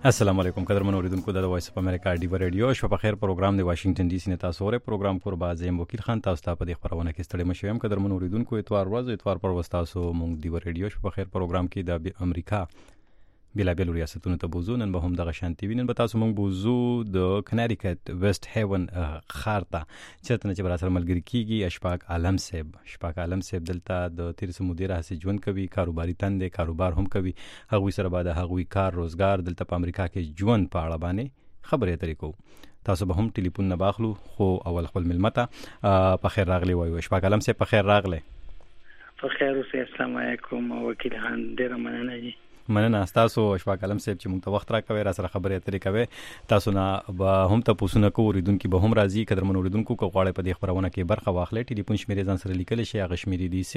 السلام علیکم قدرمن اوریدونکو د وایس اف امریکا ډیو ریډیو شپه په خیر پروګرام د واشنگټن ډي سي نه تاسو اورئ پروګرام پر بازم وکیل خان تاسو ته په دې خبرونه کې ستړي مشوم قدرمن اوریدونکو اتوار ورځ اتوار پر وستاسو مونږ ډیو ریډیو شپه په خیر پروګرام کې د امریکا بلابل ریاستونو ته بوزو نن به هم دغه شانتي وینن به تاسو مونږ بوزو د کنیریکټ ویسټ هیون خارته چرته چې بر سره ملګری کیږي اشفاق عالم صاحب دلته د تیر سمو ډیر هڅه ژوند کوي کاروباري تند کاروبار هم کوي هغوی سره بعد هغوی کار روزګار دلته په امریکا کې ژوند په اړه باندې خبرې اترې کوو تاسو به هم ټلیفون نه باخلو خو اول خپل ملمته په خیر راغلی وایو اشفاق عالم صاحب په خیر راغلی په خیر اوسئ السلام علیکم وکیل خان ډیر مننه جی مننه تاسو اشفاق عالم صاحب چې موږ ته وخت راکوي را سره خبرې اترې کوي تاسو نه به هم ته پوښتنه کوو اوریدونکو به هم راځي قدرمن اوریدونکو کو غواړي په دې خبرونه کې برخه واخلي ټلیفون شمیرې ځان سره لیکل شي هغه شمیرې دي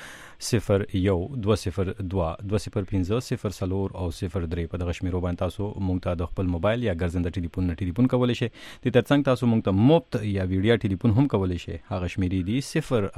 0012050 او 03 په دغه شمیرو باندې تاسو موږ ته د خپل موبایل یا ګرځنده ټلیفون نه ټلیفون کولی شي د ترڅنګ تاسو موږ ته مفت یا ویډیو ټلیفون هم کولی شي هغه شمیرې دي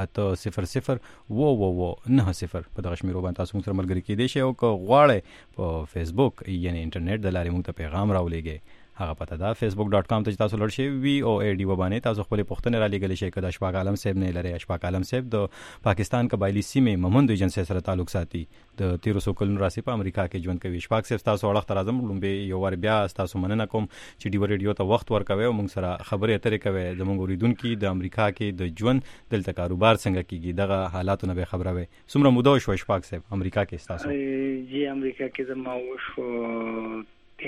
08009 په دغه شمیرو باندې تاسو موږ سره ملګری کېدئ شي او کو غواړي په فیسبوک یعنی انټرنیټ د لارې موږ ته پیغام راولېږئ هغه پته ده facebook.com ته تاسو لړ شئ VOAD وبانې تاسو خپل پوښتنه را لېږلی شئ که د اشفاق عالم صاحب نه لري اشفاق عالم صاحب د پاکستان قبایلی سیمې ممند ایجنسی سره تعلق ساتي د 1300 کلونو راسي په امریکا کې ژوند کوي اشفاق صاحب تاسو اړه راځم لومبه یو ور بیا تاسو مننه کوم چې ډیو ریډیو ته وخت ورکوي او موږ سره خبرې اترې کوي زموږ اوریدونکو د امریکا کې د ژوند دلته کاروبار څنګه کیږي دغه حالاتونه به خبره وي څومره موده شو اشفاق صاحب امریکا کې تاسو جی امریکا کې زما وشو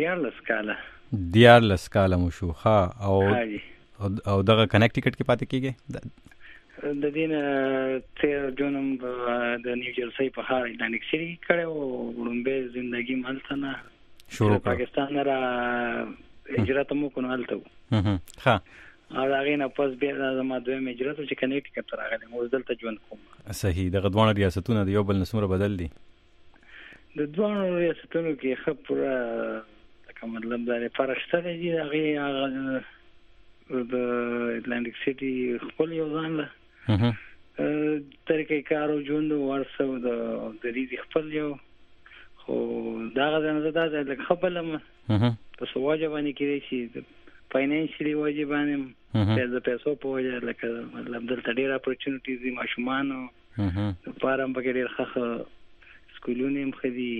14 کاله مو شو ها او دغه کنیکټیکټ کې پاتې کیږي د دین 13 جونم د نیو جرسی په ښار اټلانټیک سټي کړو لومبه ژوندۍ مالته نه شروع پاکستان را هجرت مو کو نالته ها او هغه نه پس بیا زما دوه هجرت چې کنیکټیکټ راغلی مو دلته ژوند کوم صحیح دغه دوه ریاستونه د یو بل نسمره بدل دي د دوه ریاستونو کې خبره مطلب دا فرق شته دی هغه د اټلانټیک سټي خپل یو ځان له طریقې کارو ژوند ورسو د ریزي خپل یو خو دا غوښنه ده د خپل تاسو واجبانی کېږي چې فاینانشلی واجبانه د پیسو په وجه لکه مطلب دلته ډیر اپورچونټیز دي ماشومان لپاره په ډیر ښه سکولونه هم خدي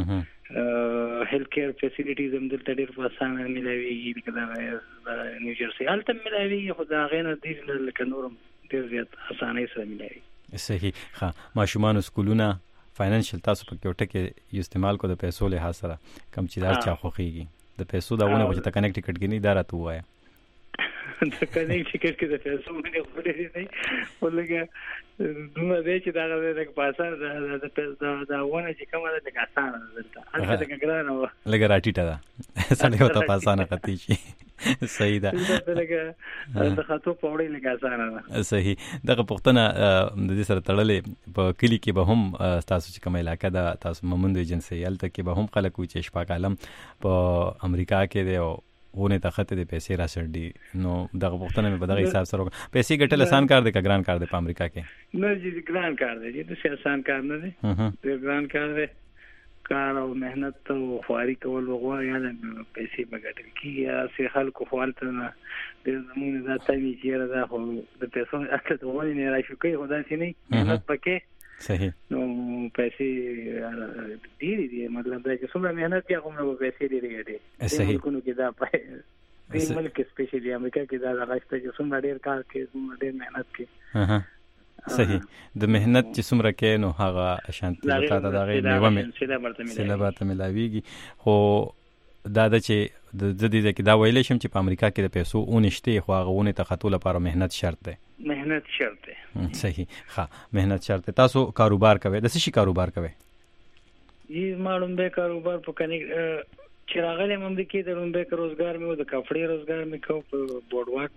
هیلث کیر فیسیلیټیز هم دلته ډیر په اسانه ملایوي کله نیو جرسی الته ملایوي خو دا غینه د لکه نورم ډیر زیات اسانه سره ملایوي صحیح ښه ماشومان سکولونه فاینانشل تاسو په کې ټکه استعمال کو د پیسو له سره کم چې دار چا خوخيږي د پیسو داونه وجه ته کنیکټ ټیکټ کې نه اداره تو وایا د کنیکټ ټیکټ کې د پیسو باندې خوري نه ولګه دوه دې چې دا غوډه پاسه دا ونه چې کومه ده د کاسانه دلته هغه د ګرانه لګا راټیټه ده سړی وته پاسانه قتی شي صحیح ده دغه د خاطو پوړې لګا سره صحیح دغه پښتنه د دې سره تړلې په کلی کې به هم تاسو چې کومه علاقه ده تاسو ممند ایجنسی الته کې به هم خلک وي چې اشفاق عالم په امریکا کې دی او ونه ته خطه د پیسې را سر دي نو دغه پښتنه مې په دغه حساب سره پیسې ګټل آسان کار دی که ګران کار دی په امریکا کې نه جی ګران کار دی چې آسان کار نه دی ډېر ګران کار دی کار او مهنت او خواري کول وغواړي یا پیسې بغټل کیږي چې خلکو خوالته نه د زمونږ د تامي چیرې دا خو د پیسو اته د ونی نه راشي کوي خدای سي نه مهنت پکې صحیح نو پیسې ډېری مطلب دا چې څومره مهنت یا کومه پیسې ډېری دي صحیح کو نو کې دا په ملک سپیشلی امریکا کې دا راځي چې څومره ډېر کار کوي څومره ډېر مهنت کوي صحیح د مهنت چې څومره کې نو هغه شانتي لته دا غي میوه مې سلابات ملاويږي خو دا د چې د دې کې دا ویلې شم چې په امریکا کې د پیسو اونشته خو هغه ونه تخطو لپاره مهنت شرط ده مهنت شرط ده صحیح ښه مهنت شرط ده تاسو کاروبار کوئ د څه شي کاروبار کوئ یې معلوم به کاروبار په کني چې راغلی مملکت کې د لومبه روزګار مې د کفړې روزګار مې کو په بورډ واک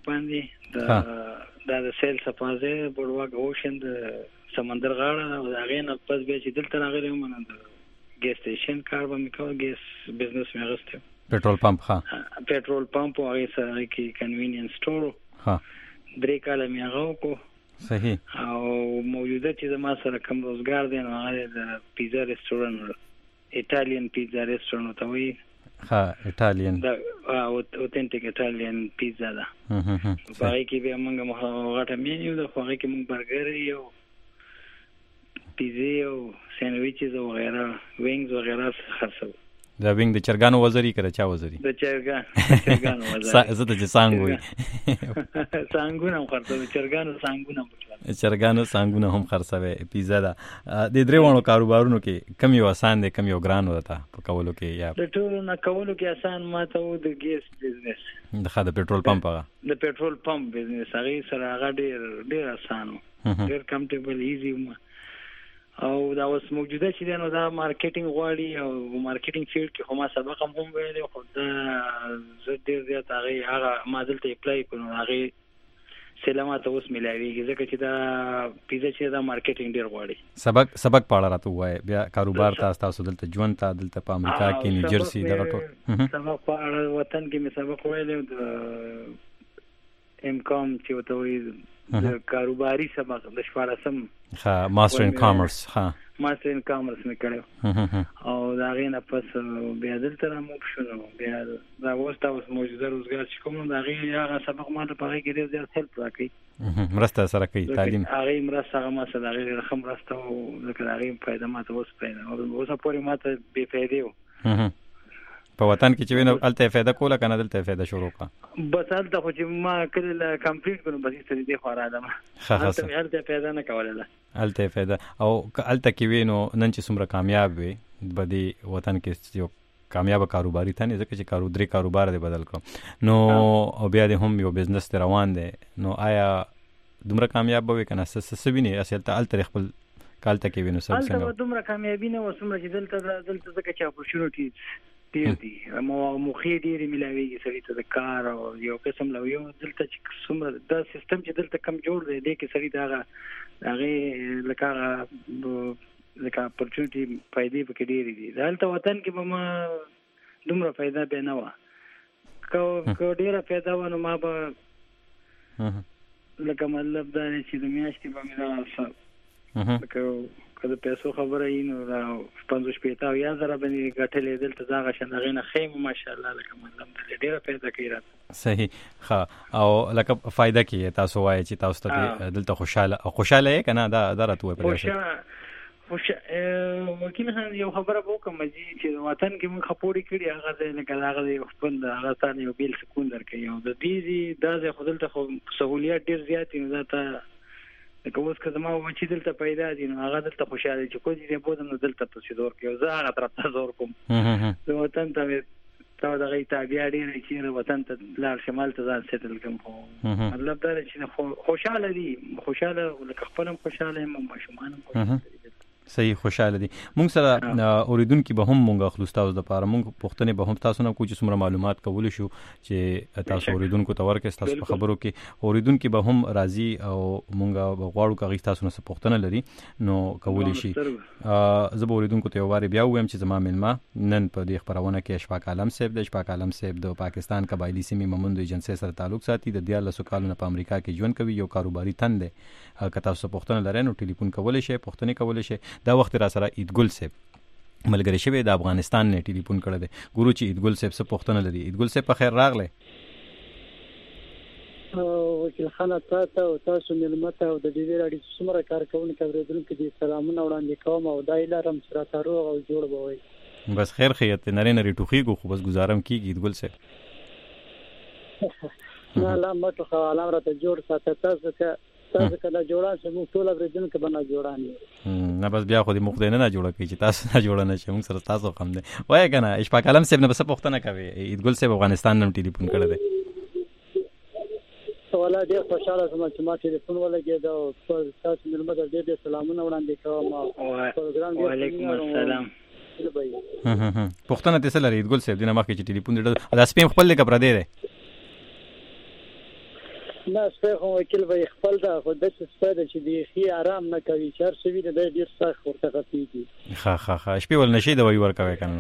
باندې د سیل سپازه بورډ واک اوشن د سمندر غاړه او هغه نه پس به چې دلته راغلی ومنه د ګیس سټیشن کار به مې کو ګیس بزنس مې غوښته پېټرول پمپ ها پېټرول پمپ او هغه سره کې کنوینینس سٹور ها 3 کاله مې هغه کو صحیح او موجوده چې زما سره کوم روزګار دی نو هغه د پیزا ریسټورانټ ایټالین پیزا ریسټورانټ ته وي ها ایټالین دا اوتنټیک ایټالین پیزا ده. باقي کې به موږ غټه مینیو ده، خو هغه کې موږ برګر یو پیزا او سینډویچز او غیره وینګز او غیره خرڅو. دا وینګ د چرګانو وزري کړه چا وزري؟ د چرګانو وزري. زه ته څنګه وي څنګه هم خرڅو، چرګانو څنګه هم خرڅوي. پیزا دا د درې وانو کاروبارونو کې کم یو آسان دی کم یو ګران وته په کولو کې؟ یا د ټولو نه کولو کې آسان ماته و د ګیس بزنس، د پېټرول پمپ هغه د پېټرول پمپ بزنس هغه سره هغه ډېر آسان و، ډېر کمفورټیبل ایزی او دا اوس موجوده چې دی نو دا مارکیټینګ غواړي او مارکیټینګ فیلډ کې خو ما سبق هم ویلی، خو دا زه ډېر زیات هغه ما دلته اپلای کړو هغې سلامات اوس ملاویږي ځکه چې دا پیزا چې دا مارکیټینګ ډېر غواړي. سبق پاړه راته ووایه بیا کاروبار تاسو دلته ژوند ته دلته په امریکا کې نیوجرسي دغه ټول سبق په اړه وطن کې مې سبق ویلی د امکام چې ورته وایي د کاروباري سبق د 14م ماستر ان کامرس ماستر ان کامرس مې کړی او د هغې نه پس بیا دلته راموب شو. نو بیا دا اوس موجوده روزګار چې کوم د هغې هغه سبق ما ته په هغې کې ډېر زیات هیلپ راکوي، مرسته سره کوي تعلیم هغې مرسته هغه ما سره د هغې ډېره ښه مرسته و ځکه د هغې فایده ما ته اوس پیدا اوسه پورې ما ته بې فایدې و. په وطن کې چې وینو هلته فایده کوله که نه دلته فایده شروع کړه؟ بس هلته خو چې ما کله کمپلیټ کړو بس هېڅ دې خوا راغلم، هلته فایده نه کوله، هلته فایده. او هلته کې وینو نن چې څومره کامیاب وي به دې وطن کې یو کامیابه کاروباري تنې ځکه چې 3 کاروبار دې بدل کړو نو او بیا دې هم یو بزنس ته روان دی، نو آیا دومره کامیاب به وي که نه څه وینې اصل هلته خپل کالته کې وینو سب څنګه؟ هلته دومره کامیابي نه وه څومره چې دلته ځکه چې اپورچونټیز ډېر دي، موخې ډېرې ملاویږي سړي ته د کار او یو قسم له یو دلته چې څومره دا سیستم چې دلته کم جوړ دی دې کې سړي د هغې لکه اپورچونټي فایدې پکې ډېرې دي. هلته وطن کې به ما دومره فایده بیا نه وه، که ډېره فایده وه نو ما به لکه مطلب دا دی چې د میاشتې به مې دا لکه که د پیسو خبره وي نو دا 50 او 10,000 باندې ګټلې دلته دا هغه شان هغې نه ښه یم ماشاءالله لکه مطلب دلې ډېره فایده کوي راته. صحیح ښه. او لکه فایده کې تاسو وایئ چې تاسو ته دلته خوشحاله یې که نه؟ دا راته وایئ. وکیل خان یو خبره به وکړم چې وطن کې موږ خپوړې کړي هغه دی لکه هغه دی خپل هغه تا نه یو بیل سکون درکوي او د دې دا ځای خو دلته خو سهولیات ډېر زیات دي نو دا ته لکه اوس که زما بچي دلته پیدا دي نو هغه دلته خوشحاله چې کوم ځای بوځم نو دلته پسې زور کوي او زه هغه طرف ته زور کوم. زه وطن ته مې ته د هغې تابع ډېره چې وطن ته لاړ شمال ته ځان سیټل کړم، خو مطلب دا دی چې خوشحاله دي، خوشحاله لکه خپل هم خوشحاله یم او ماشومان هم خوشحاله دي. صحیح خوشاله دي. مونږ سره اوریدونکو به هم مونږ اخلو تاسو د پاره مونږ پښتنې به هم تاسو نه کوم چې څومره معلومات کول شو چې تاسو اوریدونکو ته ورکې تاسو په خبرو کې اوریدونکو به هم راضي او مونږ غواړو کغی تاسو نه پښتنه لري نو کول شي. زه به اوریدونکو ته واره بیا وایم چې زما ملما نن په دې خبرونه کې اشفاق عالم صاحب د اشفاق عالم صاحب د پاکستان قبایلی سیمې ممند ایجنسی سره تعلق ساتي، د 14 کالونو په امریکا کې ژوند کوي، یو کاروباري تن دی. که تاسو پښتنه لرئ نو ټلیفون کولای شئ، پښتنې کولای شئ. دا وخت را سره ایدګل صاحب ملګری شوی د افغانستان نه ټلیفون کړی دی. ګورو چې ایدګل صاحب څه پښتنه لري. ایدګل صاحب په خیر راغلی. وکیل خان تاسو او تاسو ملمت او د دې راډیو څومره کارکونکو اوریدونکو دي سلامونه وړاندې کوم او دای لارم سره تارو او جوړ بوي. بس خیر خیت نری ټوخیږو خو بس گزارم کیږي ایدګل صاحب. نه لا مټو خو علام راته جوړ ساته تاسو کله جوړان چې موږ ټول اوریدونکو بنا جوړان نه بس بیا خو دې موږ دې نه جوړه کی چې تاسو نه جوړ نه شي موږ سره تاسو کم دی وای کنه اشفاق عالم صاحب نه بس پښتنه کوي ایدګل صاحب افغانستان نن ټلیفون کړی دی ولا ډېر خوشاله سم چې ما ټلیفون ولګید او تاسو ملمت دې سلامونه وړاندې کوم پروګرام وعلیکم السلام پښتنه تاسو لري ایدګل صاحب دې نه مخکې چې ټلیفون دې دا سپیم خپل لګ پر دی نه سپه وکیل به خپل دا خو د څه ستاده چې دی خي آرام نه کوي چار شوی د ډیر سخت ورته غفيږي ها شپې ول نشي د وی ور کوي کنه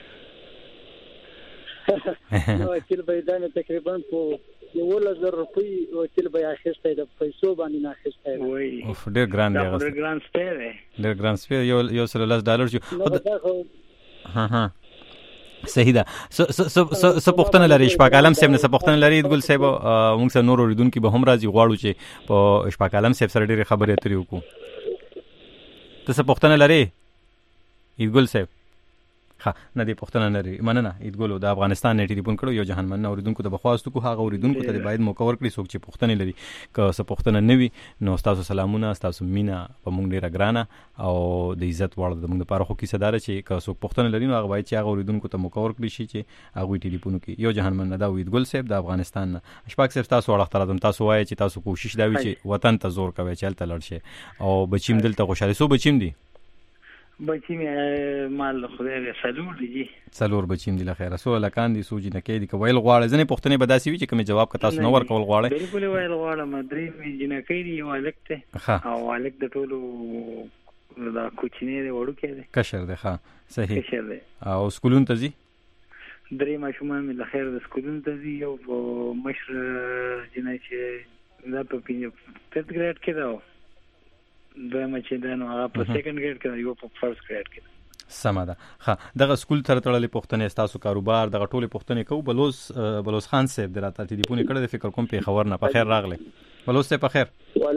وکیل به دا تقریبا په 1000 روپۍ وکیل به اخیسته د پیسو باندې نه اخیسته وای اوف ډیر ګران دی ډیر ګران سپه ډیر ګران سپه یو $100 جو ها صحیح ده. س پښتنه لري شپږ عالم صاحب نه س پښتنه لري ګل صاحب موږ سره نور اوریدونکو به هم راځي غواړو چې په شپږ عالم صاحب سره ډېرې خبرې اترې وکړو. ته س پښتنه لري ګل صاحب؟ ها نه دی پښتنه لري. مننه ایدګلو د افغانستان نه ټلیفون کړو یو جهان مننه اوریدونکو ته بخواستو کو هغه اوریدونکو ته باید موقع ورکړي څوک چې پښتنه لري که څه پښتنه نوي نو تاسو سلامونه تاسو مینا په مونږ ډیره ګرانه او د عزت وړ د مونږ لپاره خو کیسه دار چې که څوک پښتنه لري نو هغه باید چې هغه اوریدونکو ته موقع ورکړي شي چې هغه ټلیفون کوي. یو جهان مننه دا ایدګل صاحب د افغانستان نه. شپږ صاحب تاسو ورته راځم تاسو وایي چې تاسو کوشش دا وی چې وطن ته زور کوي چلته لړ شي او بچیم دلته خوشاله سو بچیم دي بچی مې مال خدای دې سلور دي سلور بچیم دي لخير رسول الله کاندي سوجي نه کې دي کویل غواړي ځنه پښتنه بداسي وي چې کوم جواب کا تاسو نو ور کول غواړي بالکل ویل غواړم درې مې جنہ کې دي یو الکته او الک د ټولو دا کوچنی دی وړو کې دی کشر دی. ها صحیح کشر دی او سکولون ته زی درې ماشومان مې لخير د سکولون ته زی یو مشر جنہ چې دا په 5th ګریډ کې دا دویمه چې دا نو هغه په سیکنډ ګریډ کې یو په فرست ګریډ کې سم ده. ها دغه سکول تر تړلې پښتنې تاسو کاروبار دغه ټوله پښتنې کو بلوز خان صاحب دراته ټلیفون کړه د فکر کوم په خبر نه په خیر راغله بلوز صاحب په خیر.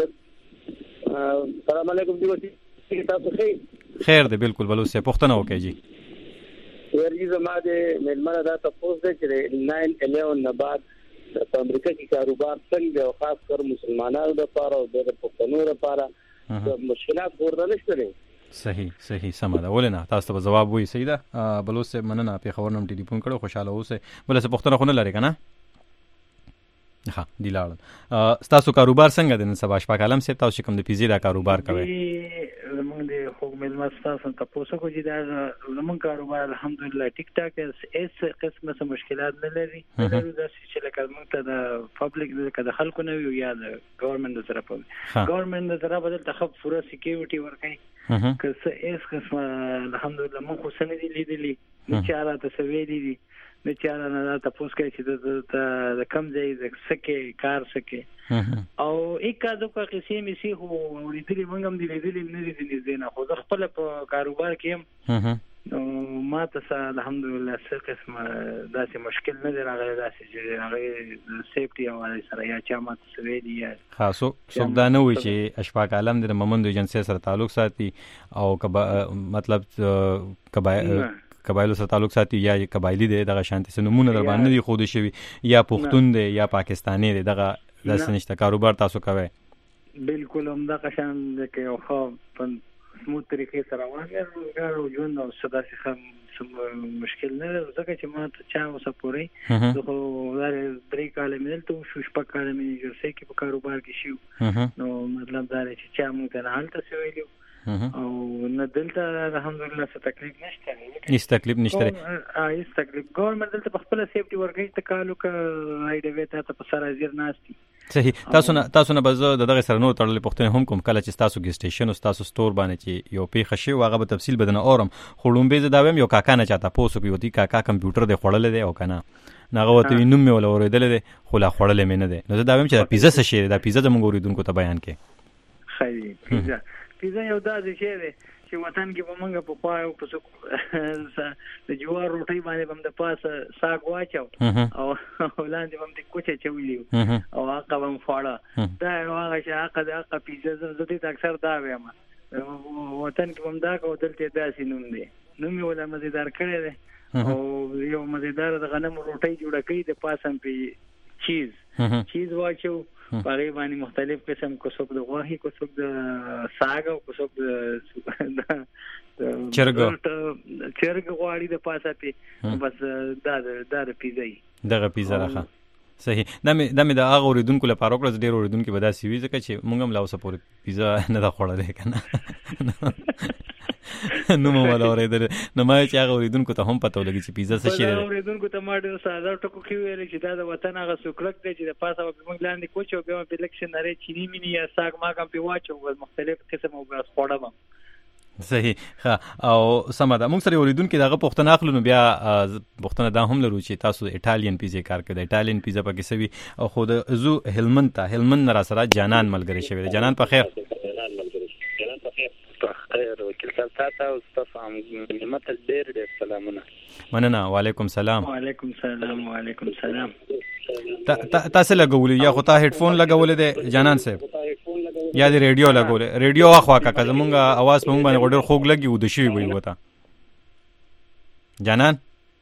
السلام علیکم دی تاسو خیر دی بالکل بلوز صاحب پښتنه وکي جی ورګي زما د ملمنه دا تاسو چې 9/11 نه بعد په امریکا کې کاروبار څنګه او خاص کر مسلمانانو لپاره او د پښتنو لپاره مشکلات ورته نشته. صحیح سمه ده ولنه تاسو ته جواب وایي صحیح ده بلوز صاحب مننه په خبرنم ټلیفون کړو خوشاله اوسه بل څه پښتنه خو نه لري کنه. ها دی لاړ تاسو کاروبار څنګه د نن سبا شپږ عالم صاحب تاسو کوم د پیزي دا کاروبار کوي زمونږ د حکومت مستاسن تاسو کو چې دا زمونږ کاروبار الحمدلله ټیک ټاک اس قسمه څه مشکلات نه لري دا چې لکه موږ ته د پبلک د خلکو نه یو یا د ګورنمنت سره په ګورنمنت سره بدل تخف پورا سکیورټي ورکړي که څه اس قسمه الحمدلله موږ خو سن دي لیدلي چې را تسوي دي نه چاره نه تاسو کوي چې د کم ځای د سکه کار سکه او اکادو کا قسم سي هو ورېدلې موږ هم دې لیدلې نه دي نه خو خپل په کاروبار کې نو ما ته الحمدلله څه قسمه داسې مشکل نه راغلی داسې چې هغه سیفټي او سره یا چا ما ته ویلي یا خاصو څوک دا نه وي چې اشفاق عالم د ممند ایجنسی سره تعلق ساتي او مطلب قبایلو سره تعلق ساتي یا قبایلی دی دغه شانتي سنمونه در باندې دی خود شوی یا پښتون دی یا پاکستانی دی دغه داسې نشته کاروبار تاسو کوي بالکل هم دغه شان کې او خو په سموث طریقې سره واغې روزګار او ژوند او صدا څخه مشکل نه ځکه چې ما ته چا اوسه پورې خو دا 3 کال مې ته شو شپږ کال مې جوړ سې کې په کاروبار کې شو نو مطلب دا چې چا مونږ ته حالت سویلو او نه دلته الحمدلله څه تکلیف نشته هیڅ تکلیف نشته هیڅ تکلیف ګورنمنت دلته په خپل سیفټي ورګي ته کالو کا رايډ وې ته په سر ازیر ناشتي صحیح تاسو نه بز دغه سره نور تړلې پښتنه هم کوم کله چې تاسو کې سټیشن او تاسو سٹور باندې چې یو پیښه شي واغه به تفصیل بدنه اورم خړوم به زداوم یو کاکا نه چاته پوسو کې ودی کاکا کمپیوټر دی خړل دی او کنه ناغه وته نوم مې ولا اوریدل دی خو لا خړل مې نه دی نو زداوم چې پیزا څه شي دا پیزا زموږ اوریدونکو ته بیان کې خیر پیزا یو داسې شی دی چې وطن کې به موږ په پای په د جوار روټي باندې هم د پاسه ساګ واچو او لاندې هم د کوچه چولیو او هغه هم فاړه دا هغه چې هغه پیزا زړه ته اکثر دا وایم وطن کې هم دا کو دلته داسې نوم دی نوم ولا مزیدار کړی دی او یو مزیدار د غنم روټي جوړه کړي د پاسه په چیز واچو پاره باندې مختلف قسم کو څوک د غوښې کو څوک د ساګ او کو څوک د چرګ غواړي د پاسه په بس دا پیزا دغه پیزا راخه صحیح دمه د هغه اوریدونکو لپاره وکړه ډیر اوریدونکو به دا سی وی ځکه چې موږ هم لا اوسه پورې پیزا نه دا خوړلې کنه نو مو ولا اوریدل نو ما چې هغه اوریدونکو ته هم پته ولګي چې پیزا څه شي دی اوریدونکو ته ما ډیر ساده ټکو کې ویل چې دا د وطن هغه سوکړک دی چې د پاسه موږ لاندې کوچو به په الیکشن لري چینی مینی یا ساګ ما کوم په واچو مختلف قسم او غاس خوړم صحیح ها او سم ده موږ سره اوریدونکو دغه پښتنه اخلو نو بیا پښتنه دا هم لرو چې تاسو ایټالین پیزا کار کوي ایټالین پیزا پکې سوي او خود زو هلمند را سره جانان ملګری شوی جانان په خیر خیر وکیل تاسو تاسو هم مته ډېر سلامونه. مننه. وعلیکم سلام. وعلیکم سلام. وعلیکم سلام. تاسو لګولې یا خو تا هډفون لګولې دی جانان صاحب یا دی ریډیو لګولې؟ ریډیو واخوا کا زمونږه आवाज په مونږ باندې ډېر خوږ لګي و د شي وي وته جانان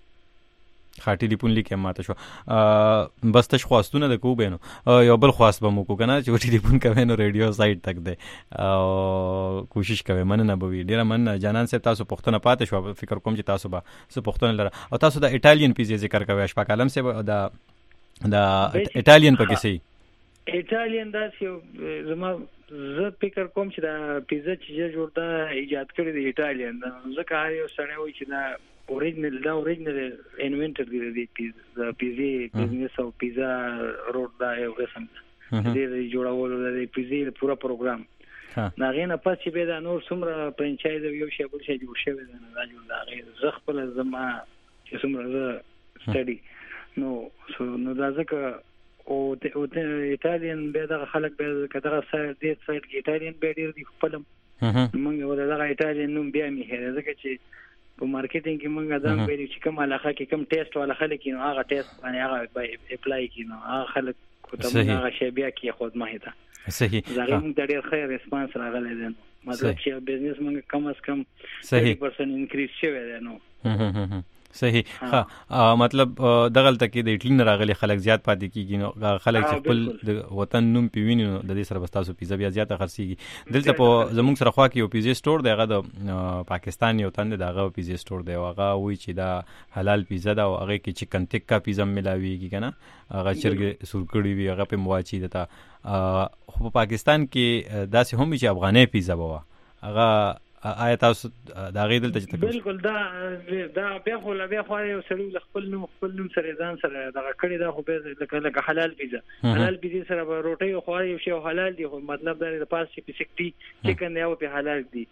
خاطی ټلیفون لیکه ماته شو بس تش خواستونه د کو بینو یو بل خواست به مو کو کنه چې ټلیفون کوي نو ریډیو سایت تک دی او کوشش کوي. مننه به وی ډیره مننه جانان صاحب. تاسو پښتنه پاتې شو فکر کوم چې تاسو به څه پښتنه لره او تاسو د ایټالین پیزا ذکر کوي اشفاق عالم صاحب دا ایټالین پکې سي ایټالین دا چې زه فکر کوم چې دا پیزا چې جوړه ایجاد کړی دی ایټالین ځکه هر یو سړی وایي چې دا اوریجنل انوینټر دی پیزا بزنس او پیزا روډ دا یو قسم دی جوړول د پیزا پورا پروګرام ناغې نه پاتې به دا نور څومره فرانچایز یو شی بل شی جوړ شوی دا جوړ دا غي زه خپل زما چې څومره سټډي نو دا ځکه او ایټالین به دا خلک به کداغه سایډ کې ایټالین به ډیر دی خپل موږ ولدا ایټالین نوم بیا می هره ځکه چې په مارکیټینګ کې موږ دا ویل چې کوم علاقه کې کوم ټیسټ والا خلک نو هغه ټیسټ باندې هغه اپلای کینو هغه خلک کوته هغه شی بیا کې خود ما هیته صحیح. زغه موږ ډیر خیر ریسپانس راغلی دی مطلب چې بزنس موږ کم از کم صحیح 30% انکریز شوی دی نو صحیح. مطلب دغل تک د ایټلین راغلي خلک زیات پاتې کیږي نو خلک خپل د وطن نوم پیویني نو د دې سره بستاسو پیزا بیا زیاته خرڅيږي. دلته په زموږ سره خوا کې یو پیزا سٹور دی هغه د پاکستان یو تند دغه پیزا سٹور دی هغه وایي چې دا حلال پیزا دا او هغه کې چکن ټکا پیزا ملاويږي کنه هغه چرګ سورکړی وي هغه په مواچی دتا خو په پاکستان کې داسې هم چې افغاني پیزا بوا هغه آیا تاسو دا غیدل ته چې بالکل دا بیا خو لا بیا خو یو سړی خپل نوم سره ځان سره دا کړی دا خو به لکه حلال پیزا سره به روټي خو یو شی حلال دی خو مطلب دا د پاس چې سکتی چکن یو په حلال دی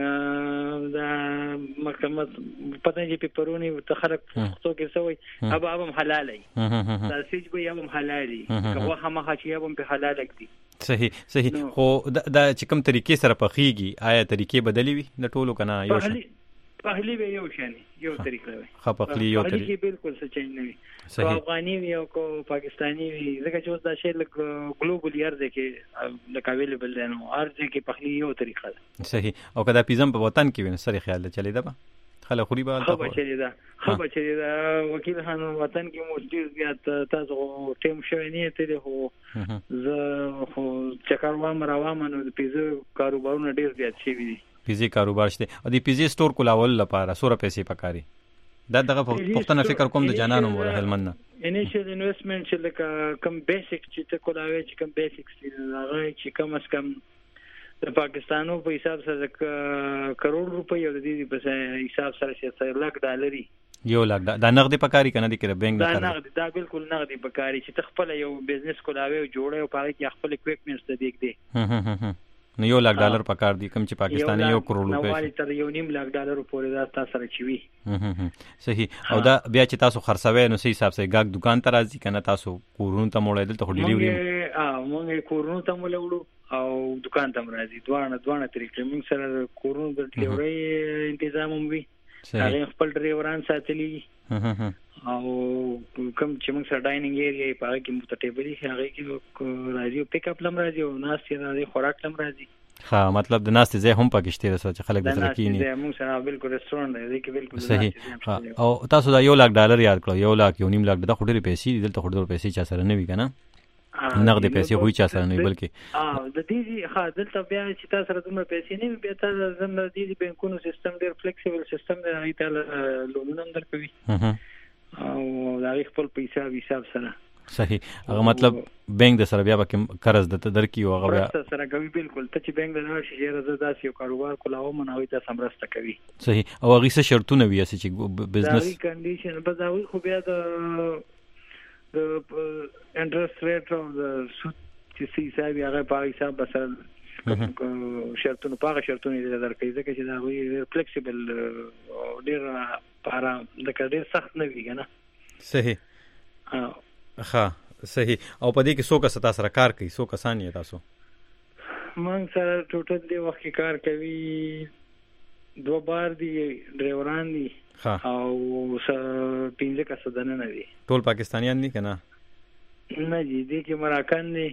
دا محکمه پته چې پیپرونی ته خلک څو کې سوی ابم حلالي دا سیج به یم حلالي هغه هم چې یم په حلال دی. صحیح خو دا چې کوم طریقې سره پخېږي آیا طریقې بدلی وي د ټولو کنه یو شی پخلی به یو شی یو طریقه وي خپخلی یو طریقه بالکل څه چینج نه وي کو افغاني وي او کو پاکستانی وي ځکه چې دا شی لک ګلوبل ارزه کې لک اویلیبل دی نو ارزه کې پخلی یو طریقه ده. صحیح. او کدا پیزم په وطن کې ویني سره خیال چلی دا خلک خوري به خو بچی دا وکیل خان وطن کې موجود زیات تاسو ټیم شوی نه ته هو زه خو چکر وامه نو د پیزا کاروبارونه ډیر زیات شي دي پیزا کاروبار شته او د پیزا سٹور کولاول لپاره 100 پیسې پکاري دا دغه پښتنه فکر کوم د جانانو مور هلمند انیشل انویسټمنت چې لکه کم بیسیک چې ته کولاوي چې کم بیسیکس هغه چې کم از کم د پاکستانو په حساب سره کروڑ روپۍ او د دې په حساب سره $1 لک یو لک دا نغدي پکاري کنه د کړه بانک دا نغدي دا بالکل نغدي پکاري چې خپل یو بزنس کولاوي او جوړه او پاره کې خپل اکوپمنټس ته دیګ دی نو $1 لک پکار دي کوم چې پاکستاني $1 کروڑ نو والی تر $1.5 لک پورې دا تاسو سره چوي. صحیح. او دا بیا چې تاسو خرڅوي نو صحیح حساب سره ګاګ دکان ته راځي کنه تاسو کورونو ته موړل ته ډیلیوري موږ کورونو ته موړو او دکان ته راځي دوه طریقې موږ سره کورونو د ډیلیوري تنظیم هم وي هغه خپل ډرایوران ساتلي او کوم چې موږ سره ډایننګ ایریا په هغه کې متټیبلي هغه کې راځي پک اپ لم راځي او ناس یې راځي خوراک لم راځي. ها مطلب د ناس ځای هم پکشته رسو چې خلک سره کینی موږ سره بالکل ریسټورانټ دی کې بالکل صحیح. او تاسو دا $1 لک یاد کړو $1.5 لک د خوري پیسې دلته خوري پیسې چا سره نه وی کنه نغدي پیسې هوی چا سره نه بلکې د دې ها دلته بیا چې تاسو سره دومره پیسې نه بیا تاسو زموږ د دې بانکونو سیستم ډیر فلیکسیبل سیستم دی هغه ته لونونه هم درکوي او دا خپل پیسې حساب سره صحیح. هغه مطلب بانک د سره بیا به قرض د درکې او هغه بیا سره کوي بالکل ته چې بانک د نه شي زه داسې یو کاروبار کولاو منوي ته سمرسته کوي. صحیح. او هغه څه شرطونه وي چې بزنس دا کنډیشن په دا خو بیا د انټرست ریټ او د سود چې حساب هغه په حساب بسل شرطونه په شرطونه درکې ځکه چې دا وی فلیکسیبل او ډیر پارا د کډیر سخت نه وی کنه. صحیح. ها صحیح. او په دې کې څو کس تاسو سره کار کوي څو کسان یې تاسو؟ موږ سره ټوټل دی وخت کار کوي 2 بار دي ډرایوران دي او 15 کسان نه دي. ټول پاکستانیان دي کنه؟ نه دي کې مراکن دي،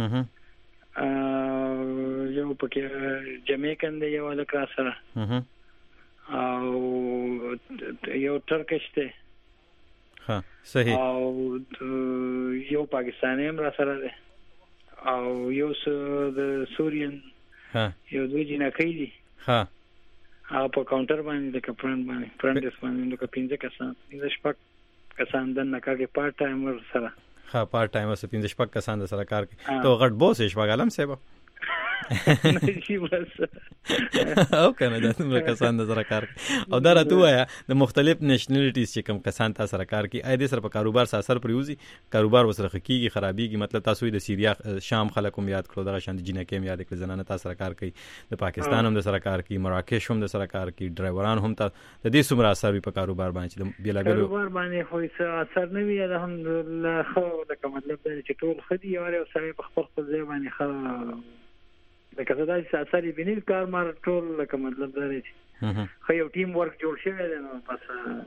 یو پکې جمیکن دی، یو الک را سره او یو ترکش دی. ها صحیح. او یو پاکستانی هم را سره دی او یو د سورین یو 2 جنکۍ دي. ها او په کاونټر باندې د کپران باندې فرندس باندې د 15 کسان، د شپږ کسان د نکاږي پارت ټایمر سره. ها پارت ټایمر سره 15 شپږ کسان د سره کار کوي. ته غټ بوس یې شپږ عالم سیبا نشي بس او کنه د څومره کسان د سره کار کوي. او دا راته وایا د مختلف نېشنلټیز چې کوم کسان تاسو سره کار کوي، اې د سره په کاروبار سره اثر پریوزي، کاروبار وسره خکېږي، خرابېږي. مطلب تاسو د سیریا شام خلک هم یاد کړو، دغه شان د جنکې هم یاد کړل، زنانه تاسو سره کار کوي، د پاکستان هم د سره کار کوي، مراکش هم د سره کار کوي، ډرایوران هم ته د دې څومره اثر په کاروبار باندې چې بیل بیل کاروبار باندې خو څه اثر نه وی. الحمدلله خو د مطلب چې ټول خدي او سره په خپل ځای باندې خو لکه دا چې اثر یې بنیل کار مار ټول لکه مطلب دا چې خو یو ټیم ورک جوړ شوی دی. نو بس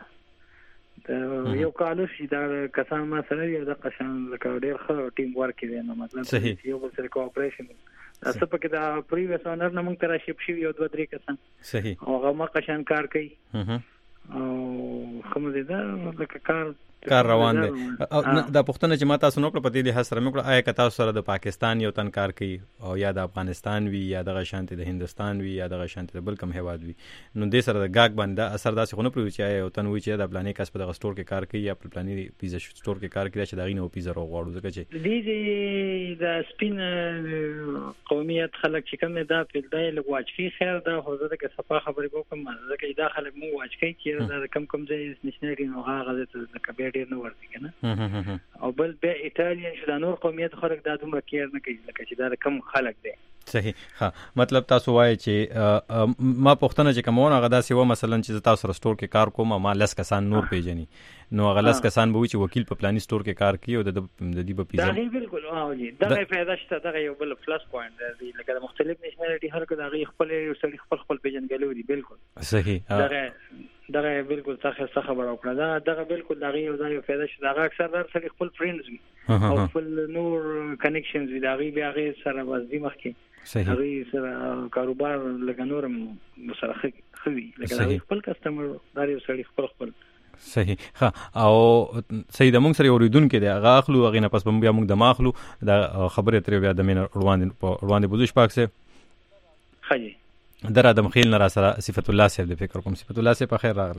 یو کالو شي دا کسان ما سره یو د قشان لکه ډېر ښه ټیم ورک دی. نو مطلب یو بل سره کوآپریشن تاسو پکې دا پریویس اونر نه موږ تر شپ شي یو 2-3 کسان. صحیح. او هغه قشان کار کوي او کوم دې دا لکه کار روان دی. دا پښتنه چې ما تاسو نو کړ پتی دي حسره مې کړ آیا که تاسو سره د پاکستان یو تن کار کوي او یا د افغانستان وی یا د شانتي د هندستان وی یا د شانتي د بل کوم هیواد وی، نو دې سره د گاګ باندې اثر داسې خو نه پریو چې یو تن وی چې د پلانې کس په د سٹور کې کار کوي یا په پلانې پیزا سٹور کې کار کوي چې دا غینه پیزا روغواړو ځکه چې دې د سپین قومیت خلک چې کوم دا په دای لګواچفي خیر دا حضرت کې صفه خبرې کوم ځکه دا خلک مو واچکی چې دا کم ځای نشنري نو هغه د کبیر نه ورته کنه. او بل به ایتالین چې د نور قومیت خلک دا دومره کیر نه کوي لکه چې دا کم خلک دي. صحیح. ها مطلب تاسو وایي چې ما پښتنه چې کومونه غدا سی و مثلا چې تاسو سره سٹور کې کار کوم ما لس کسان نور پیژني، نو غلس کسان به وي چې وکیل په پلاني سٹور کې کار کوي او د دې په پیژني. دا بالکل جی دا فائدہ شته، دا یو بل پلس پوینټ دی لکه مختلف نېشنلټي هر کله هغه خپل سړي خپل پیژنګلو دي. بالکل صحیح. دا بالکل څه خبره وکړه. دا بالکل دا یو فائدہ شته. دا اکثر در سره خپل فرندز وي او خپل نور کنیکشنز وي، دا بیا هغه سره وځي مخکې. صحیح. هغه سره کاروبار لکه نور سره خوي لکه خپل کسٹمر دا یو سړي خپل. صحیح. ها او سید موږ سره اوریدونکو دی هغه اخلو هغه نه پس بیا موږ د ماخلو دا خبره تر بیا د مين روان بوزش پاک سه خجی در ادم خیل نه را سره صفت الله صاحب د فکر کوم. صفت الله صاحب په خیر راغله.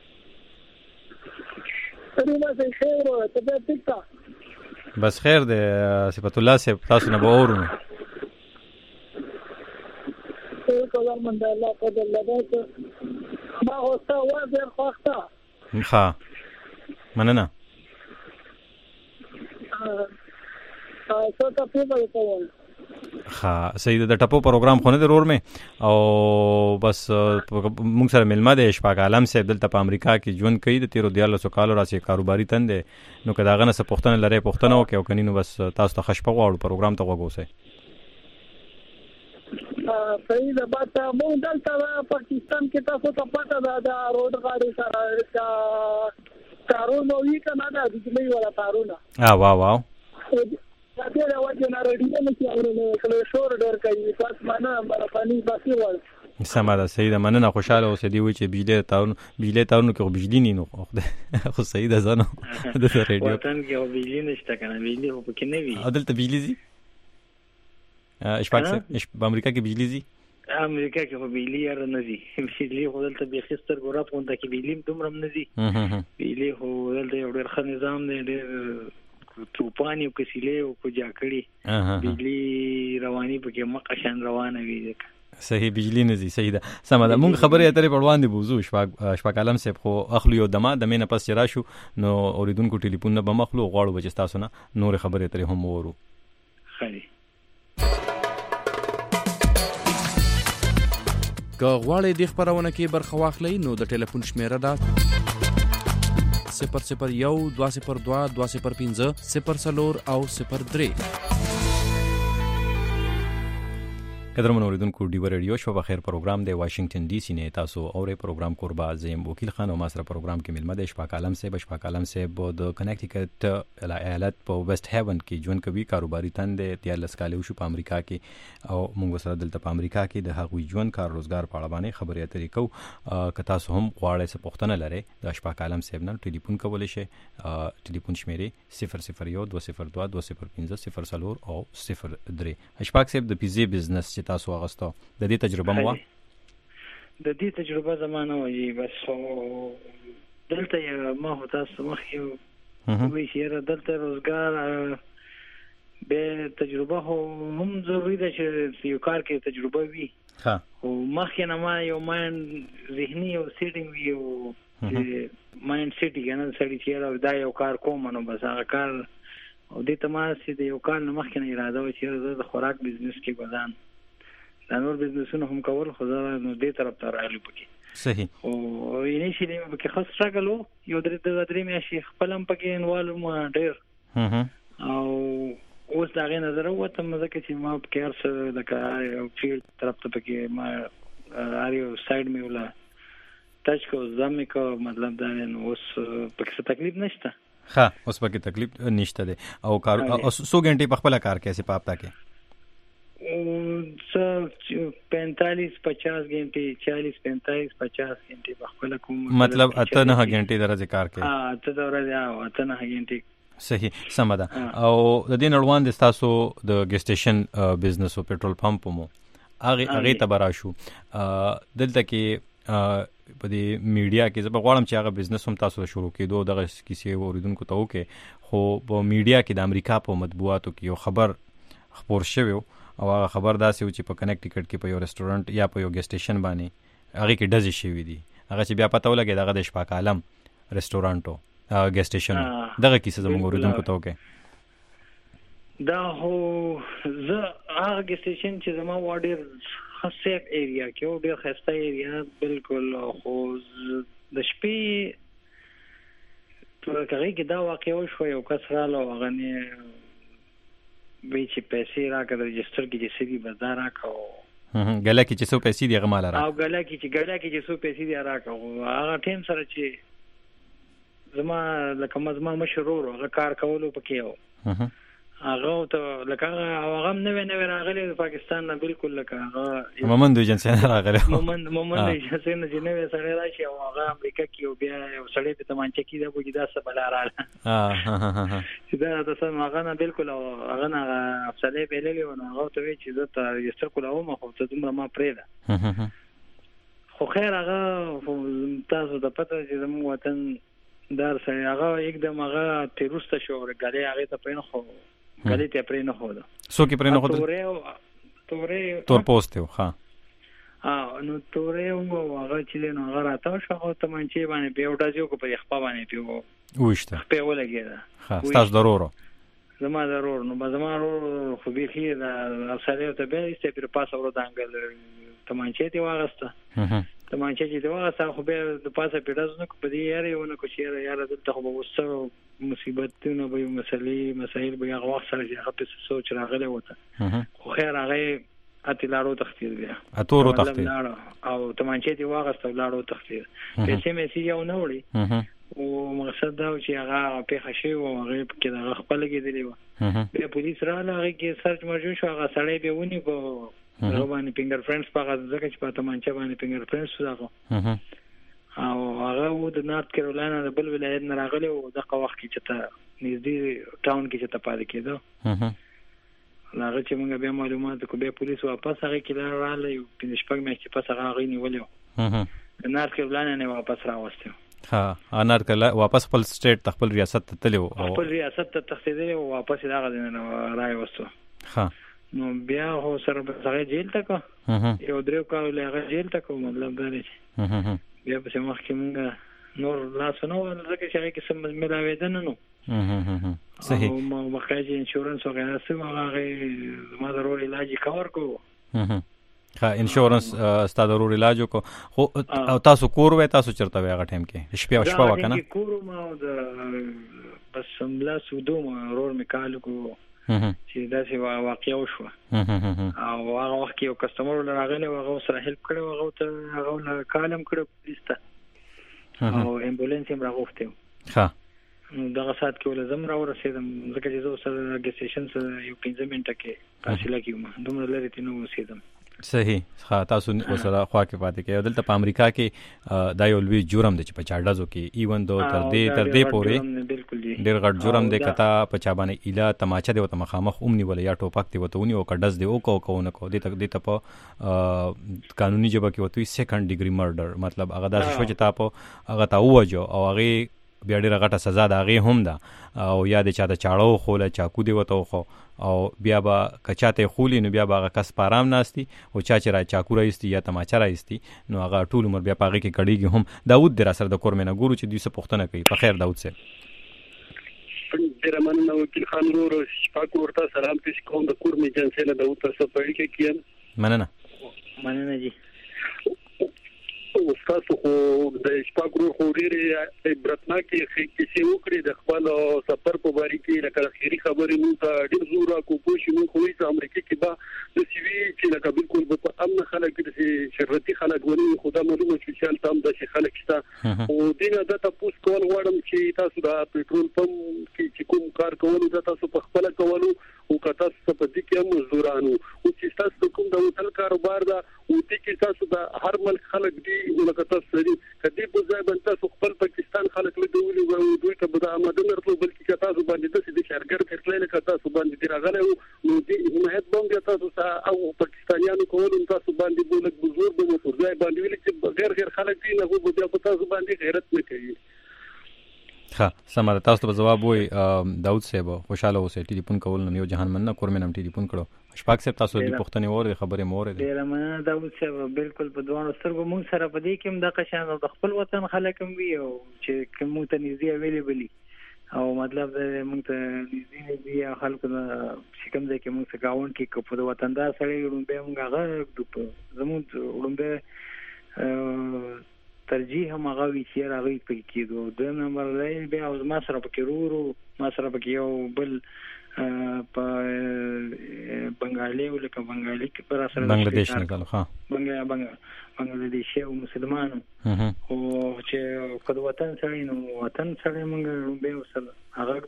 بس خیر دی صفت الله صاحب تاسو نه باورونه کوم من د الله په دلته ما هوسته وځه خوښه. ها مننه. څه تاسو به کوئ؟ ها سید د ټپو پروګرام خونه ضرور مې او بس موږ سره ملما د اشفاق عالم صاحب دلته په امریکا کې ژوند کوي د 13 کالو راسي کاروباري تند نو کدا غنه څه پښتنه لري پښتنه او کې او کني نو بس تاسو ته خشپه غواړو پروګرام ته وګوسئ. صحیح ده. بات مونږ دلته پاکستان کې تاسو ته پته ده دا روډ غاړي سره کارونه وی کنه دا د دې ولا کارونه. واو دا دې راوځي نه رډي نه چې اورنه کله شور ډېر کوي تاسو باندې باندې باسي وای. سمه ده. صحیح ده. مننه خوشاله اوسې دی وی چې بجلی تاونو کې بجلی نه نو خو صحیح ده زنه د ریډیو وطن کې او بجلی نشته کنه بجلی خو پکې نه وی. عدالت بجلی زی اشفاق صاحب په امریکا کې بجلی زی امریکا کې خو بجلی یاره نه زی بجلی خو دلته به خستر ګورا پونته کې بجلی دومره نه زی. بجلی خو دلته یو ډېر ښه نظام دی، ډېر توپانی او کسیله او کو جاکړي بجلی رواني پکې مقشن روانه وي. صحیح بجلی نه زی. صحیح ده. سم ده. مونږ خبرې اترې په وړاندې بوزو اشفاق عالم صاحب خو اخلو یو دمه د مینه پس راشو نو اوریدونکو ټلیفون نه بمخلو غواړو بچ تاسو نه نور خبرې اترې هم وورو. خالي که غواړئ د خبرونه کې برخه واخلئ نو د ټلیفون شمیره ده 001-202-205-0 او 03. قدرمن اوریدونکو ډیو ریډیو شو بخیر پروګرام دی واشنگټن ډي سي نه تاسو اورې پروګرام قربا زم وکیل خان او ماسره پروګرام کې ملمه د شپاک عالم سے بشپاک عالم سے د کنیکټیکټ ایالت په ویسټ هیون کې جون کوي کاروباري تند د لسکاله شو په امریکا کې او موږ سره دلته په امریکا کې د هغوی ژوند کار روزګار په اړه باندې خبرې اترې کوو که تاسو هم غواړئ څه پوښتنه لرئ د شپاک عالم صاحب نه ټلیفون کولی شئ ټلیفون شمیرې 001 202 205 0 او 03 شپاک صاحب د پیزي بزنس چې تاسو واغستو د دې تجربه مو د دې تجربه زمانه وي بس دلته ما هو تاسو مخکې وی چې دلته روزګار به تجربه هم ضروري ده چې یو کار کې تجربه وي ها او مخکې نه ما یو مایند ذهني او سیټینګ وي او مایند سیټینګ نه سړی چې دا یو کار کوم نو بس هغه کار او دې تماسي د یو کار نه مخکې نه اراده و چې د خوراک بزنس کې بدان دا نور بزنسونه هم کول خو دا نو دې طرف ته راغلی پکې صحیح او یې نشي لیم پکې خاص struggle یو درې میاشتې خپلم پکې انوالو ما ډېر او اوس دا غي نظر وته مزه کې چې ما پکې ارس د کار فیلډ طرف ته پکې ما اریو سایډ می ولا ټچ کو زمي کو مطلب دا نو اوس پکې څه تکلیف نشته ها اوس پکې تکلیف نشته ده او کار 100 غنټې په خپل کار کې سپاپتا کې 45-50 غنټې 40-45-50 غنټې په خپل کوم مطلب 8-9 غنټې درځي کار کوي ته دا ورځي 8-9 غنټې صحیح سم ده او د دې نړوان د تاسو د ګیس سټیشن بزنس او پېټرول پمپ مو هغه تبرا شو دلته کې په دې میډیا کې زه غواړم چې هغه بزنس هم تاسو شروع کړئ دغه کیسې اوریدونکو ته وکړي خو په میډیا کې د امریکا په مطبوعاتو کې یو خبر خبر شوی او هغه خبر داسې و چې په کنیکټیکټ کې په یو ریسټورانټ یا په یو ګیس سټیشن باندې هغه کې ډزې شوی دي هغه چې بیا پته ولګي دغه د شپاک عالم ریسټورانټ ګیس سټیشن دغه کیسه زموږ اوریدونکو ته وکړي دا هو زه هغه ګیس سټیشن چې زما وړ خاصه ایریا کې او ډېر خسته ایریا بالکل خو د شپې تر هغه کې دا واقع وشو یو کس رااله غني به چې پیسې راکړه رجستر کې چې سړي بازار راکاو ګله کې چې څو پیسې دی غمال راکاو او ګله کې چې څو پیسې دی راکاو هغه ټیم سره چې زما لکه مزما مشرور هغه کار کولو پکې و هغه ته لکه هغه نو راغلی د پاکستان نه بالکل لکه هغه مومند جنسن راغلی مومند جنسن چې نو سره راشي او هغه امریکا کې بیا یو سړی په تمانچه کې دا بوجي دا څه بل رااله چې دا تاسو هغه نه بالکل هغه نه افسانه بیللی و نو هغه ته وی چې زه ته یستر کولاو ما خو ته دومره ما پرېده خو خیر هغه تاسو د پته چې زموږ وطن دار سره هغه एकदम هغه تیروسته شو ورګالي هغه ته پېنه خو غلطی پرې نه هوده سو کې پرې نه هوده تور پوسټ ها نو تورې او هغه چې نو هغه راته شو هغه ته منچې باندې پیوټا جو کو په خپل باندې پیو وښته په ولګیدا ها تاسو ضرورو زما ضرور نو زما ضرور خو به خیر دا سره ته به است پر پاس اورو دانګل ته منچې دی واغسته ته منچې دی واغسته خو به د پاسه پیډاز نو په دې یاره ونه کو چې یاره دلته خو وسره مصیبتونه به مسائل به هغه وخت سره هغه په سوچ راغلی وته خو خیر هغه اتلارو تختیر بیا اتورو تختیر او تمانچې دی واغسته ولارو تختیر پیسې مې سی یو نه وړي او مقصد دا چې هغه په خشي او هغه کې د خپل کېدلی و بیا پولیس رااله هغه کې سرچ مرجو شو هغه سړی به ونی کو هغه باندې فینګر پرینټس پاګه ځکه چې په تمانچې باندې فینګر پرینټس راغو او هغه د نارت کیرولینا د بل ولایت نه راغلی او دغه وخت کې چې ته نږدې ټاون کې چې ته پاتې کېدو هغه چې موږ به معلومات کو به پولیس واپس هغه کې رااله یو په شپږ میاشتې پس هغه غي نیولیو د نارت کیرولینا نه واپس راوستو ها نارت کیرولینا واپس خپل سټیټ خپل ریاست ته تلو او خپل ریاست ته تختیدل او واپس هغه نه راوستو ها نو بیا هو سره هغه جیل ته کو یو درو کال هغه جیل ته کو مطلب دا دی بیا په سمخ کې موږ نور لاس نه ولر کې چې کې سم ملاویدنه نو صحیح او ما مخاجي انشورنس وغیرہ سم هغه ما ضروري علاج کور کو ها انشورنس ستا ضروري علاج کو خو تاسو کور وې تاسو چرته وې هغه ټیم کې شپه وکنه کور ما د بس سملا سودو ما رور میکالو کو چې داسې واقعیا وشوه او هغه وخت کې یو کسټمر راغلی او هغه سره هیلپ کړو هغه ته هغه کالم کړو پولیس ته او امبولانس هم راغوښته ها دغه سات کې ول زم را ورسېدم ځکه چې زه سره د سټیشن سره یو 15 منټه کې فاصله کې دومره لري ته نو اوسېدم صحیح ښه تاسو وسره خوا کې پاتې کې دلته په امریکا کې دا یو لوی جرم دی چې په چارډازو کې ایون دو تر دې پورې ډېر غټ جرم دی کته په چا باندې اله تماچا دی او مخامخ اومنی ول یا ټوپک دی وتهونی او کډز دی او کو نه کو دې تک دې ته په قانوني جبه کې وتوي سیکنډ ډیګري مرډر مطلب هغه دا شو چې تاسو هغه تا ووجو او هغه بیا ډیره غټه سزا د هغې هم ده او یا د چا د چاړو خوله چاکو دی ورته وخو او بیا به که چاته خولي نو بیا به هغه کس په ارام ناستي او چا چې را چاکو رایستي یا تماچه رایستي نو هغه ټول عمر بیا په هغې کې کړېږي هم. داود دی را سره د کور مې نه ګورو چې دوی څه پوښتنه کوي. په خیر داود صاحب. ډېره مننه وکیل خان ورور شفاق ورته سلام پیش کوم د کور مې جنسي له داود تاسو په اړیکه کې مننه جی تاسو خو د شپږ ورو خو ډېرې عبرتناکې کیسې وکړې د خپل سفر په باره کې لکه خیري خبرې موږ ته ډېر زور راکوپو چې موږ خو په امریکا کې به د سی وي چې لکه بالکل په امن خلک د شرطي خلک ونی خدا معلومه چې حالت هم د خلک شته او دینه د تاسو کول غواړم چې تاسو د پېټرول پمپ کې کوم کار کولو د تاسو په خپل کولو او که تاسو په دې کې مزدورانو او چې تاسو کوم د هوټل کاروبار دا او دې کې تاسو د هر ملک خلک دي ولکه تاسو لري کدي په ځای باندې تاسو خپل پاکستان خلک له دوی او دوی ته به آمدن ورته بلکې تاسو باندې د شرګر فیصله نه تاسو باندې راغله نو دې حمایت باندې تاسو او پاکستانیانو کول تاسو باندې بولک بزرګ به په ځای باندې ویل چې غیر خلک دي نه هو به تاسو باندې غیرت نه کوي. ښه سمه ده تاسو ته جواب وای داود صاحب خوشاله اوسئ ټلیفون کول نو یو جهان مننه کور مې نم ټلیفون کړو شپږ صاحب تاسو دې پوښتنې وره خبرې موره دي ډېر مننه داود صاحب بالکل په دوه سترګو مونږ سره په دې کې هم د قشان د خپل وطن خلک هم وي او چې کوم ته نږدې اویلیبل او مطلب مونږ ته نږدې خلکو چې کوم ځای کې مونږ څنګه گاوند کې په وطندار سره به مونږ هغه زموږ وړاندې ترجیح هم هغه وی چې راغی په کېدو د نمبر لای بیا او ما سره پکې ورو ما سره پکې یو بل په بنگالي ولکه بنگالي کې پر سره بنگلاديش نه کله ها بنگلاديش او مسلمانانو او چې په وطن سره نو وطن سره موږ به وسل هغه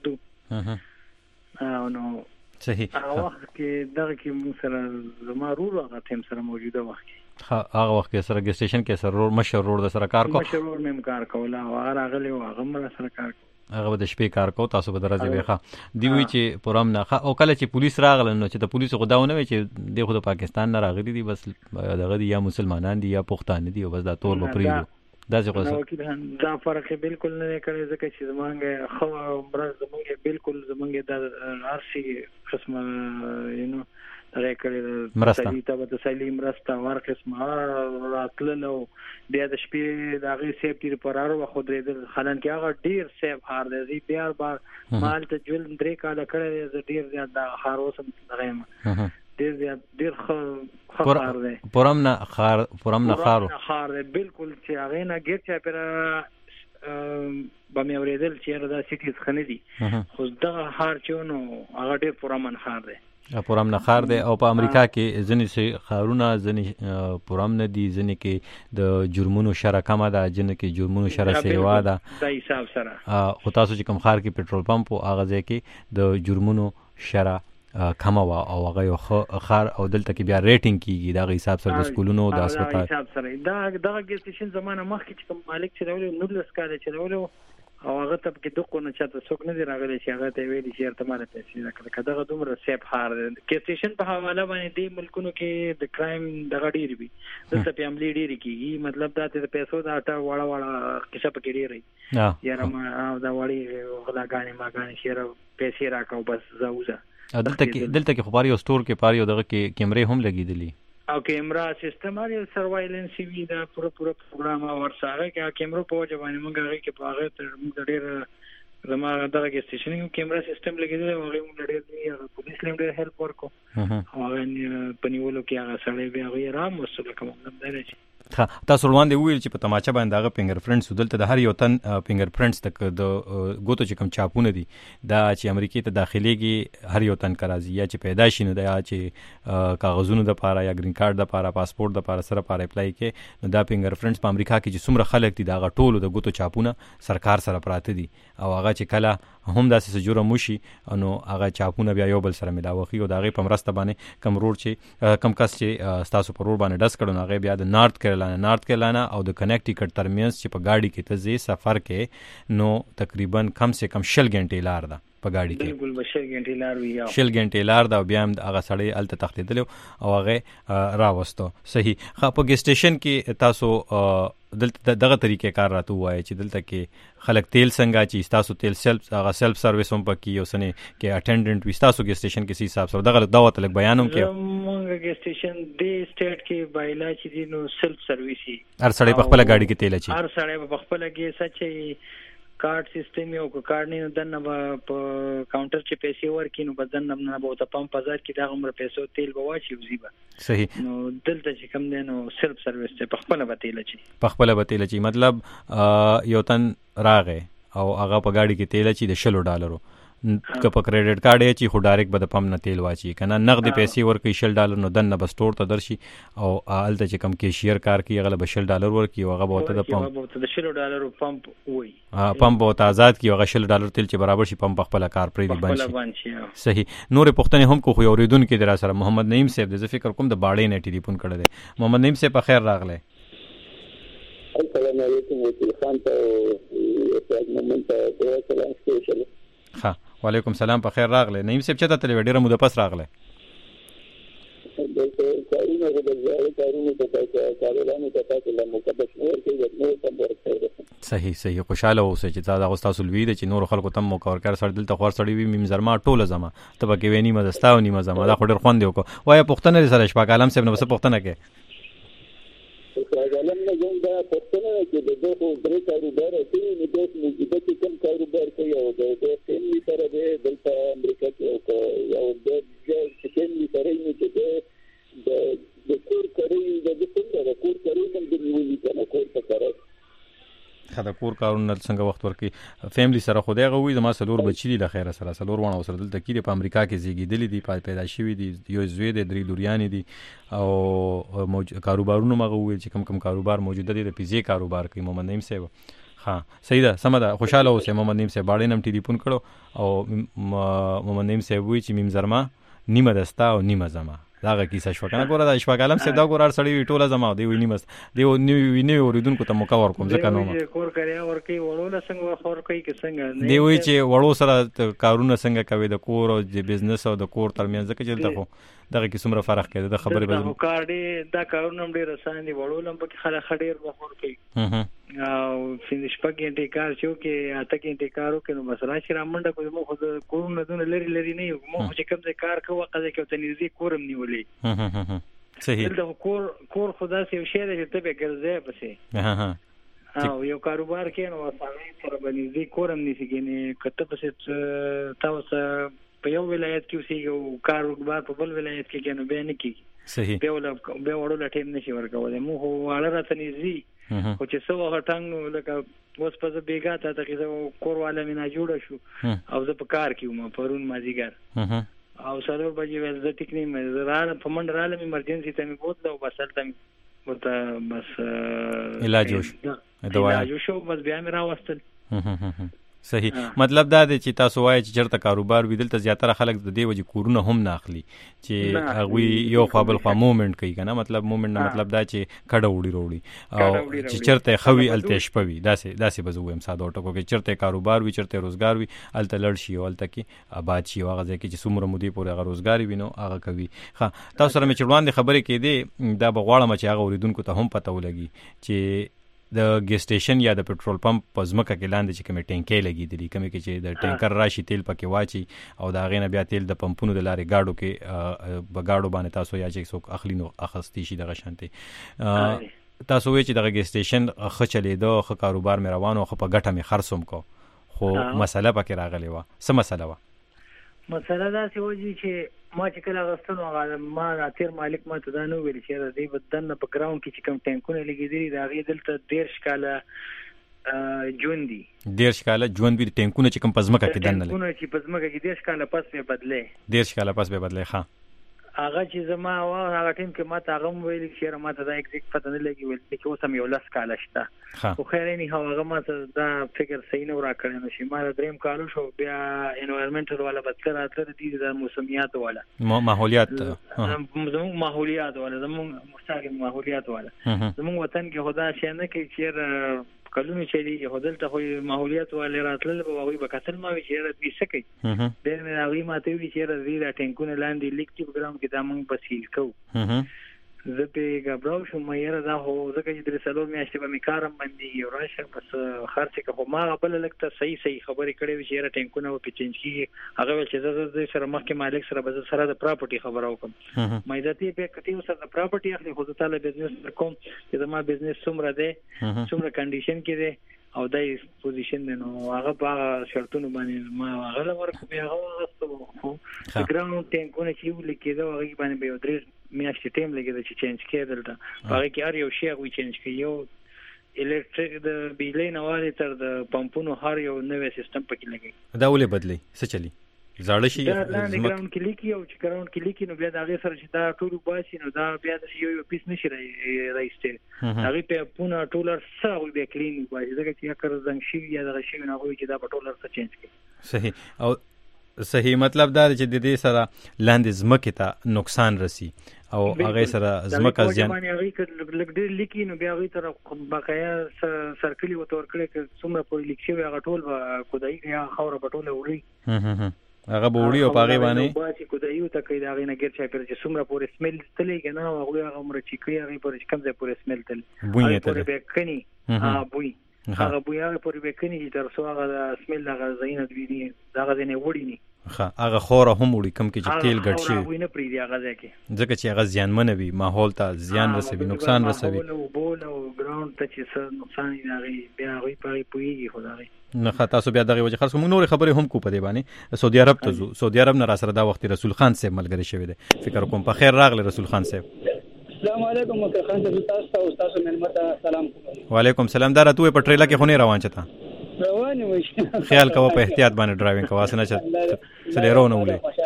کړو او نو صحیح هغه کې دغه کې موږ سره زمارو هغه تیم سره موجوده وخت هغه وخت کې سره ګسټیشن کې سره مشر روډ سره کار کو مشر روډ مې کار کوله او هغه غلې او هغه مر سره کار هغه د شپې کار کو تاسو به درځي ویخه دی وی چې پرام نه او کله چې پولیس راغله نو چې د پولیسو غداونه وي چې د خود پاکستان نه راغلي دي بس دغه یا مسلمانان دي یا پښتانه دي او بس دا تور به پریدو دا څه کوڅه دا فرق بالکل نه کوي ځکه چې زمونږ خو برز زمونږ بالکل زمونږ د ارسي قسمه یو راکړل مرسته د سلیم راسته ورقسمه راتلنو بیا د شپې د هغه سیفټي لپاره خو درې خلن کې هغه ډیر سیف هار دی بیا بار مال ته جول درې کاله کړی ډیر زیات د خاروسم دغه ډیر زیات ډیر خبر دی پرم نه خار بالکل چې هغه نه ګیر چا پر به مې اوریدل چې دا سټیز خنه دي خو دا هار چونو هغه ډیر پرمن خار دی پرام نه خار دی او په امریکا کې ځنې سي خارونه ځنې پرام نه دي ځنې کې د جرمونو شره کمه ده ځنې کې جرمونو شره سیوا ده د حساب سره خو تاسو چې کوم خار کې پېټرول پمپ او هغه ځای کې د جرمونو شره کمه وا او هغه یو خار او دلته کې بیا ریټینګ کیږي دا حساب سره د سکولونو د هسپتال حساب سره دا ګسټیشن زمانه مخکې چې کوم مالک چې راولو نورلس کال چې راولو او هغه ته کې دغه نه چاته څوک نه دی راغلی چې هغه ته ویلي چې ارته مال پیسې راکړه دغه دومره سیف هار کې سټیشن په حواله باندې د ملکونو کې د کرایم دغه ډیر وي د سپیملی ډیر کیږي مطلب دا ته پیسو دا اټه واړه کیسه پکې ډیرې یاره ما دا وړي غلاګانې ماګانې شهر پیسې راکاو بس زوزه دلته کې خبري او سٹور کې پاره دغه کې کیمرې هم لګیدلې او کیمرا سیستم لري سروایلنس وی دا پوره پروګرام او سره کې کیمرو په وجه باندې موږ هغه کې په هغه تر موږ ډېر زموږ دغه سټیشن کیمرا سیستم لګیدل او هغه موږ ډېر دی پولیس لیم ډېر هیلپ ورکو هغه پنیولو کې هغه سره به هغه رام وسله کوم نه درځي تاسو وړاندې ویل چې په تماچا باندې هغه فنګر پرنټس دلته د هر یو تن فنګر پرنټس د ګوتو چې کوم چاپونه دي دا چې امریکای ته داخليږي هر یو تن کرازي یا چې پیدا شي نو دا چې کاغذونو د پاره یا گرین کارت د پاره پاسپورت د پاره سره پاره اپلای کې نو دا فنګر پرنټس په امریکا کې چې څومره خلک دي دا ټولو د ګوتو چاپونه سرکار سره پراته دي او هغه چې کله هم داسې جوړه موشي نو هغه چاپونه بیا یو بل سره ملاوي او دا غي په مرسته باندې کم روډ چې کم کس چې تاسو پر روډ باندې ډس کړو هغه بیا د نارت کیرولینا او د کنیکټیکټ ترمنځ چې په گاډي کې ته زی سفر کې نو تقریبا کم سے کم 20 غنټې لار ده په گاډي کې بالکل 20 غنټې لار وی 20 غنټې لار ده بیا هم هغه سړی الته تختیدل او هغه راوستو صحیح په ګیس سټیشن کې تاسو دلته دغه طریقې کار راته وایي چې دلته کې خلک تیل څنګه چې تاسو تیل سیلف سرویس هم پکې یو سنه کې اټینډنټ وي تاسو ګیس سټیشن کې حساب سره دغه دعوت لګ بیانوم کې مونږ ګیس سټیشن د سټیټ کې بایلا چې دي نو سیلف سرویس هر سړی په خپل گاډي کې تیل اچي هر سړی په خپل ګیس اچي کارت سیستم یو کو کارت نه دنه په کاونټر چې پیسې ورکې نو بدن نه به ته پمپ بازار کې دا عمر پیسو تیل بواچي وزيبه صحیح نو دلته چې کم دی نو سیلف سرویس ته په خپل بتیل چي مطلب یو تن راغې او هغه په گاډي کې تیل چي د $60 که په کریډټ کارت یې چې خو ډایرکټ به د پمپ نه تیل واچي کنه نقد پیسې ورکې $60 نو دنه به سٹور ته درشي او الته چې کم کیشیر کار کوي هغه به $60 ورکي او هغه به ته د پمپ د $60 پمپ وای پمپ او آزاد کی هغه $60 تیل چې برابر شي پمپ خپل کار پرې دی بنشي صحیح نورې پښتنې هم کو خو اوریدونکو در سره محمد نعیم صاحب د فکر کوم د باړې نه ټلیفون کړی دی محمد نعیم صاحب په خیر راغله السلام علیکم وکیل خان ته یو مومنت ته سلام سپیشل ها وعلیکم سلام په خیر راغله نعیم صاحب چته تل ډیره موده پس راغله د کارونو د ځای کارونو ته کارونه ته تاسو له مقدس نور کې نور تم ورته صحیح خوشاله اوسئ چې دا تاسو لوي د چې نور خلکو تم مو کور کار سره دلته خور سړی وي مم زرما ټوله زما ته به کې ونی مزستا او نیمه زما دا خو ډیر خوند دی وکړه وای پښتنه سره شپه عالم صاحب نو څه پښتنه کې عالم نه ګون دا پښتنه کې د دوه درې کاروبار کوي نو د موجوده کې کوم کاروبار کوي او د فیملی سره د امریکا کې یو د فیملی سره یې چې د کور کوي د کور کوي نن د نیولې کنه کور ته کار خدا کور کارونه څنګه وخت ورکي فیملی سره خو دغه وي زما سلور بچی دي لخيره سره ورونه سره دلته کې په امریکا کې زیږیدلې دي پیدا شوی دي یو زوی د درې لوريان دي او کاروبارونه مغه وي چې کم کاروبار موجوده دي د پیزي کاروبار کوي محمد نعیم صاحب ها صحیح ده سم ده خوشاله اوسه محمد نعیم صاحب باندې نم ټلیفون کړو او محمد نعیم صاحب وی چې مم زرما نیمه دستا او نیمه زما داغه کیسه شو کنه ګوره د شپږالم سه دا ګورار سړی ټوله زما دی ویني مس دی نیو اوریدونکو ته موقع ورکوم ځکه نو کور کریا ورکی وړو څنګه خور کوي کې څنګه دی وی چې وړو سره کارونه څنګه کوي د کور او د بزنس او د کور ترمنځ ځکه چې دغه دغه کې څومره فرق کوي د خبرې به کار دی دا کارونه ډیر آسان دي وړو لم په خلک خډیر وخور کوي او فینش پکې کار شو کې اته کې کارو کې نو مسله چې رامنډه کوم خو د کورونه دونه لري نه یو مو چې کوم ځای کار کوي قضا کې ته نږدې کورم نیولې صحیح د کور خدا سي یو شی دی ته به ګرځي پسې او یو کاروبار کې نو اسانه سره باندې کورم نشي کېنه کته پسې تاسو په یو ولایت کې اوسېږي کاروبار په بل ولایت کې کنه به نه کیږي صحیح به وړو لټیم نشي ورکولای مو هو اړه راته نږدې خو چې څو غټنګ لکه اوس په بیګا ته تقریبا کورواله مینا جوړ شو او زه په کار کې وم پرون مازیګر او سره بجې ول د ټیکنی مې زراله په منډه رااله مې ایمرجنسي ته مې بوتله او بس تلته ورته بس علاج وشو علاج وشو بس بیا مې راوستل صحیح مطلب دا دی چې تاسو وایي چې چرته کاروبار وی دلته زیاتره خلک د دې وجې کورونه هم نه اخلي چې هغه یو خپل خوا موومېنټ کوي کنه مطلب موومېنټ نه مطلب دا چې کډه وړي او چې چرته خوي الته شپوي داسې بزوم ساده ټکو کې چرته کاروبار وی چرته روزګار وی الته لړ شي او الته کې آباد شي هغه ځکه چې څومره مودې پورې هغه روزګار وینو هغه کوي ها تاسو سره مې چړوان خبرې کې دي دا بغواړم چې هغه اوریدونکو ته هم پته ولګي چې د ګیس سټیشن یا د پټرول پمپ په ځمکه کې لاندې چې کومه ټینکې لګېدلې کومه کې چې د ټینکر راشي تیل پکې واچي او دا غینه بیا تیل د پمپونو د لارې گاډو کې بغاډو باندې تاسو یا چې څوک اخلي نو اخستې شي دغه شانتي تاسو وی چې د ګیس سټیشن خچلې دو خ کاروبار مې روانو خو په ګټه مې خرڅوم کو خو مسله پکې راغلی و څه مسله و مسله دا چې وږي چې ما چې کله غوښتنو هغه ما تیر مالک ما ته دا نو ویل چې د دې بدن په ګراوند کې چې کوم ټانکونه لګیدلي دا غي دلته 13 کاله ژوند دي 13 کاله ژوند دي ټانکونه چې کوم پزماکه کې دنه ټانکونه چې پزماکه کې 13 کاله پس به بدلې 13 کاله پس به بدلې ښه هغه چې زما هغه ټیم کې ما ته هغه ویل چې ما ته دا ایگزیکټ پته نه لګي ول چې اوس هم یو لاس کاله شته خو خیر نه هغه ما ته دا فکر صحیح نه راکړی نو چې ما دریم کالو شو بیا انوایرنمنټل والا بدتر اتره دي د موسمیات والا ماحولیات زموږ ماحولیات والا زموږ مستقیم ماحولیات والا زموږ وطن کې خدا شي نه کوي چې کلونه چې دی هدل ته خو ماحولیات والا راتل به وي به کتل ما وی چې رد بي سکي ډېر مې هغه ماته وی چې رد دې ټینکونه لاندې لیکټیو ګرام کې دا موږ بسیل کو زه په غبراو شو مې را دا هو ځکه چې د سلو میاشتې به مې کارم باندې یو راشه بس خرڅ که ما خپل لکته صحیح خبرې کړې وی چې را ټینکونه او پچنج کې هغه ول چې زه سره مخکې مالک سره به سره د پراپرټي خبر او کوم مې ذاتي په کتیو سره د پراپرټي اخلي خو ته له بزنس کوم چې ما بزنس څومره ده څومره کنډیشن کې ده او دای پوزیشن نو هغه په شرطونو باندې ما هغه ورکو بیا هغه غوښتو خو ګراوند ټینکونه چې یو لیکيده هغه باندې به درې میاشتې ټیم لګیده چې چینج کېدل دا هغه کې هر یو شی غوي چینج کوي یو الکتریک د بجلی نواله تر د پمپونو هر یو نوې سیستم پکې لګي دا ولې بدلی څه چلی زاړه شي دا ګراوند کې لیکي او چې ګراوند کې لیکي نو بیا دا غي سره چې دا ټول باسي نو دا بیا د یو پیس نشي راځي هغه په پونه ټولر سره به کلین باسي دا چې کار زنګ شي یا دا شي نه وي چې دا په ټولر سره چینج کوي صحیح او صحیح مطلب دا چې د دې سره لاندې زمکه ته نقصان رسی او هغه سره زمکه ځان باندې هغه لګ ډېر لیکي نو بیا هغه تر بقایا سرکلي وتور کړي چې څومره په لیکشي هغه ټول خدای یا خوره پټوله وړي هغه بوړي او پاغه باندې باندې خدایو ته کې دا غینه ګر چا پر چې څومره پورې سمیل تلې کنه هغه عمر چې کوي هغه پر کم ځای پورې سمیل تل بوی ته به کني بوی هغه بوی هغه پورې به کني تر څو هغه سمیل هغه زینه دوی دا غزنه وړي نه هغه خوره هم وړي کم کې چې تیل ګډ شي هغه نه پریږي هغه ځکه ځکه چې هغه زیانمن وي ماحول ته زیان رسوي نقصان رسوي بول او ګراوند ته چې څه نقصان یې بیا غوي پويږي خدای نه تاسو بیا دغه وجه خاص موږ نور خبرې هم کو پدې باندې سعودي عرب ته ځو سعودي عرب نه را سره دا وخت رسول خان صاحب ملګری شوی دی فکر کوم په خیر راغله رسول خان صاحب السلام علیکم مکر خان صاحب تاسو ملمته سلام وعلیکم سلام دا راته په ټریلا کې خونه روان چتا روان وي خیال کوه په احتیاط باندې ډرایوینګ کوه اسنه چې سلیرونه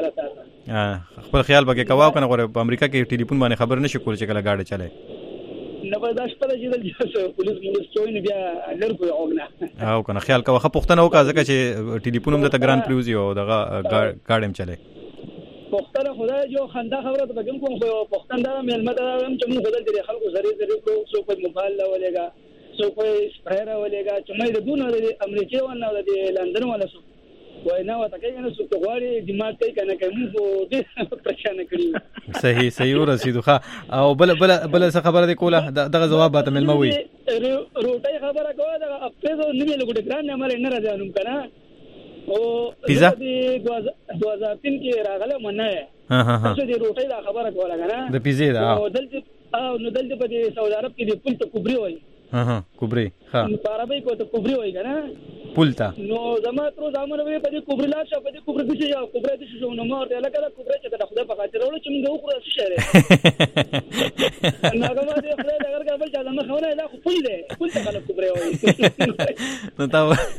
ولې خپل خیال بګه کوه کنه غره په امریکا کې ټلیفون باندې خبر نشي کول چې کله گاډي چلے نه برداشت پر چې پولیس چوي بیا لرګو اوګنه او کنه خیال کوه پښتنه وکړه ځکه چې ټلیفون هم د ګران پریوزي او دغه گاډیم چلے پښتنه خدای جو خندا خبره ته کوم خو پښتن دا ملمت دا هم چې موږ بدل دي خلکو زری کو سو په موبایل لا ولېګا سو کوئی سپریر ولېګا چې مې د دونه د امریکای ونه د لندن ولا سو وای نه وته کې نه سو کوړی دماغ کوي کنه کوم په دې پرېشان کړی صحیح ورسېدو ښه او بل څه خبره دی کوله دغه جواب به تمل موي روټي خبره کوله د اپیزو نیمه لګټ ګران نه مال نه راځم کنه او پیزا 2003 کې راغله منه څه دې روټي دا خبره کوله کنه د پیزې دا او دلته په سعودي عرب کې د پول ته کوبري وای کوبري ها په عربی کو ته کوبري وای کنه پولتا نو زما تر زمانه وی په دې کوبري لا شه په دې کوبري دشي یا کوبري دشي نو ما ورته لکه کوبري چې د خدای په خاطر ورو چې موږ وکړو څه شهره نو هغه دې خدای دا ورګه بل چې زما خونه لا خو پول دی پول ته کله کوبري وای نو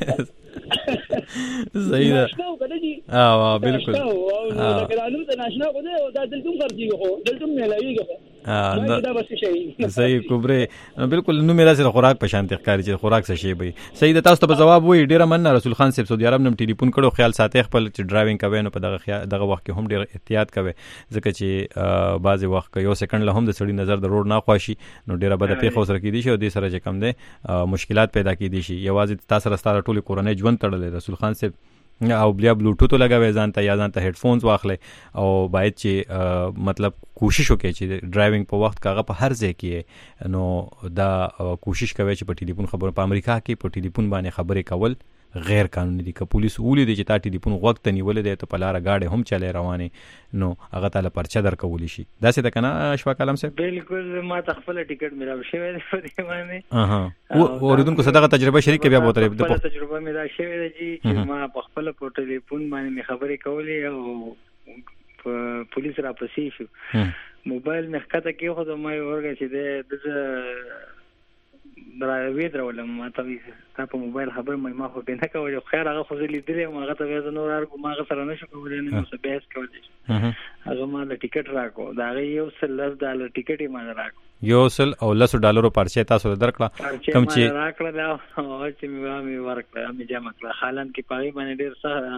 تا صحیح ده اه بالکل نو دا کلام ته ناشنا کو دی او دا دلته ورځي خو دلته ملایږي صحیح کوبري بالکل نو میرا سره خوراک په شان تخکاری چې خوراک څه شی وي صحیح ده تاسو ته جواب وي ډیره مننه رسول خان صاحب سعودي عرب نم ټلیفون کړو خیال ساتي خپل چې ډرایوینګ کوي نو په دغه وخت کې هم ډیر احتیاط کوي ځکه چې بعضی وخت یو سکند له هم د سړي نظر د روډ نه خواشي نو ډیره بده پیښه سره کېدی شي او د سره چې کم ده مشکلات پیدا کېدی شي یوازې تاسو سره ستاره ټولي کورنۍ ژوند تړلې رسول خان صاحب او بیا بلوټوث لګوي ځان ته یا ځان ته هډفونز واخلي او باید چې مطلب کوشش وکړي چې ډرایوینګ په وخت کاغه په هر ځای کې نو دا کوشش کوي چې په ټلیفون خبرو په امریکا کې په ټلیفون باندې خبرې کول غیر قانوني دي. که پولیس ولید چې تا ټلیفون وخت نیولې دی ته په لار غاړه هم چلے روانه نو هغه تعالی پرچا درکول شي. دا څه د کنه اشفاق عالم صاحب؟ بالکل ما تخفل ټیکټ ملاو شوی دی په دې باندې. اوریدونکو صدقه تجربه شریک بیا به ترې د تجربه مې دا شوی دی چې ما په خپل په ټلیفون باندې خبرې کولې او پولیس را پسې شو. موبایل مې ښکته کې خو ما ورګه چې د دراوی درولم ما ته تا په موبایل خبر ما خو به نه کوله. خیر هغه خو لیدلې ما هغه ته زه نور ارګو ما سره نشو کولای نه څه بحث کولای. هغه ما د ټیکټ راکو دا $1 ټیکټ یې ما راکو $110 پرچه تاسو درکړه کوم چې راکړه دا چې مې ورکړه مې جمع کړه. حالان کې پای باندې ډیر څه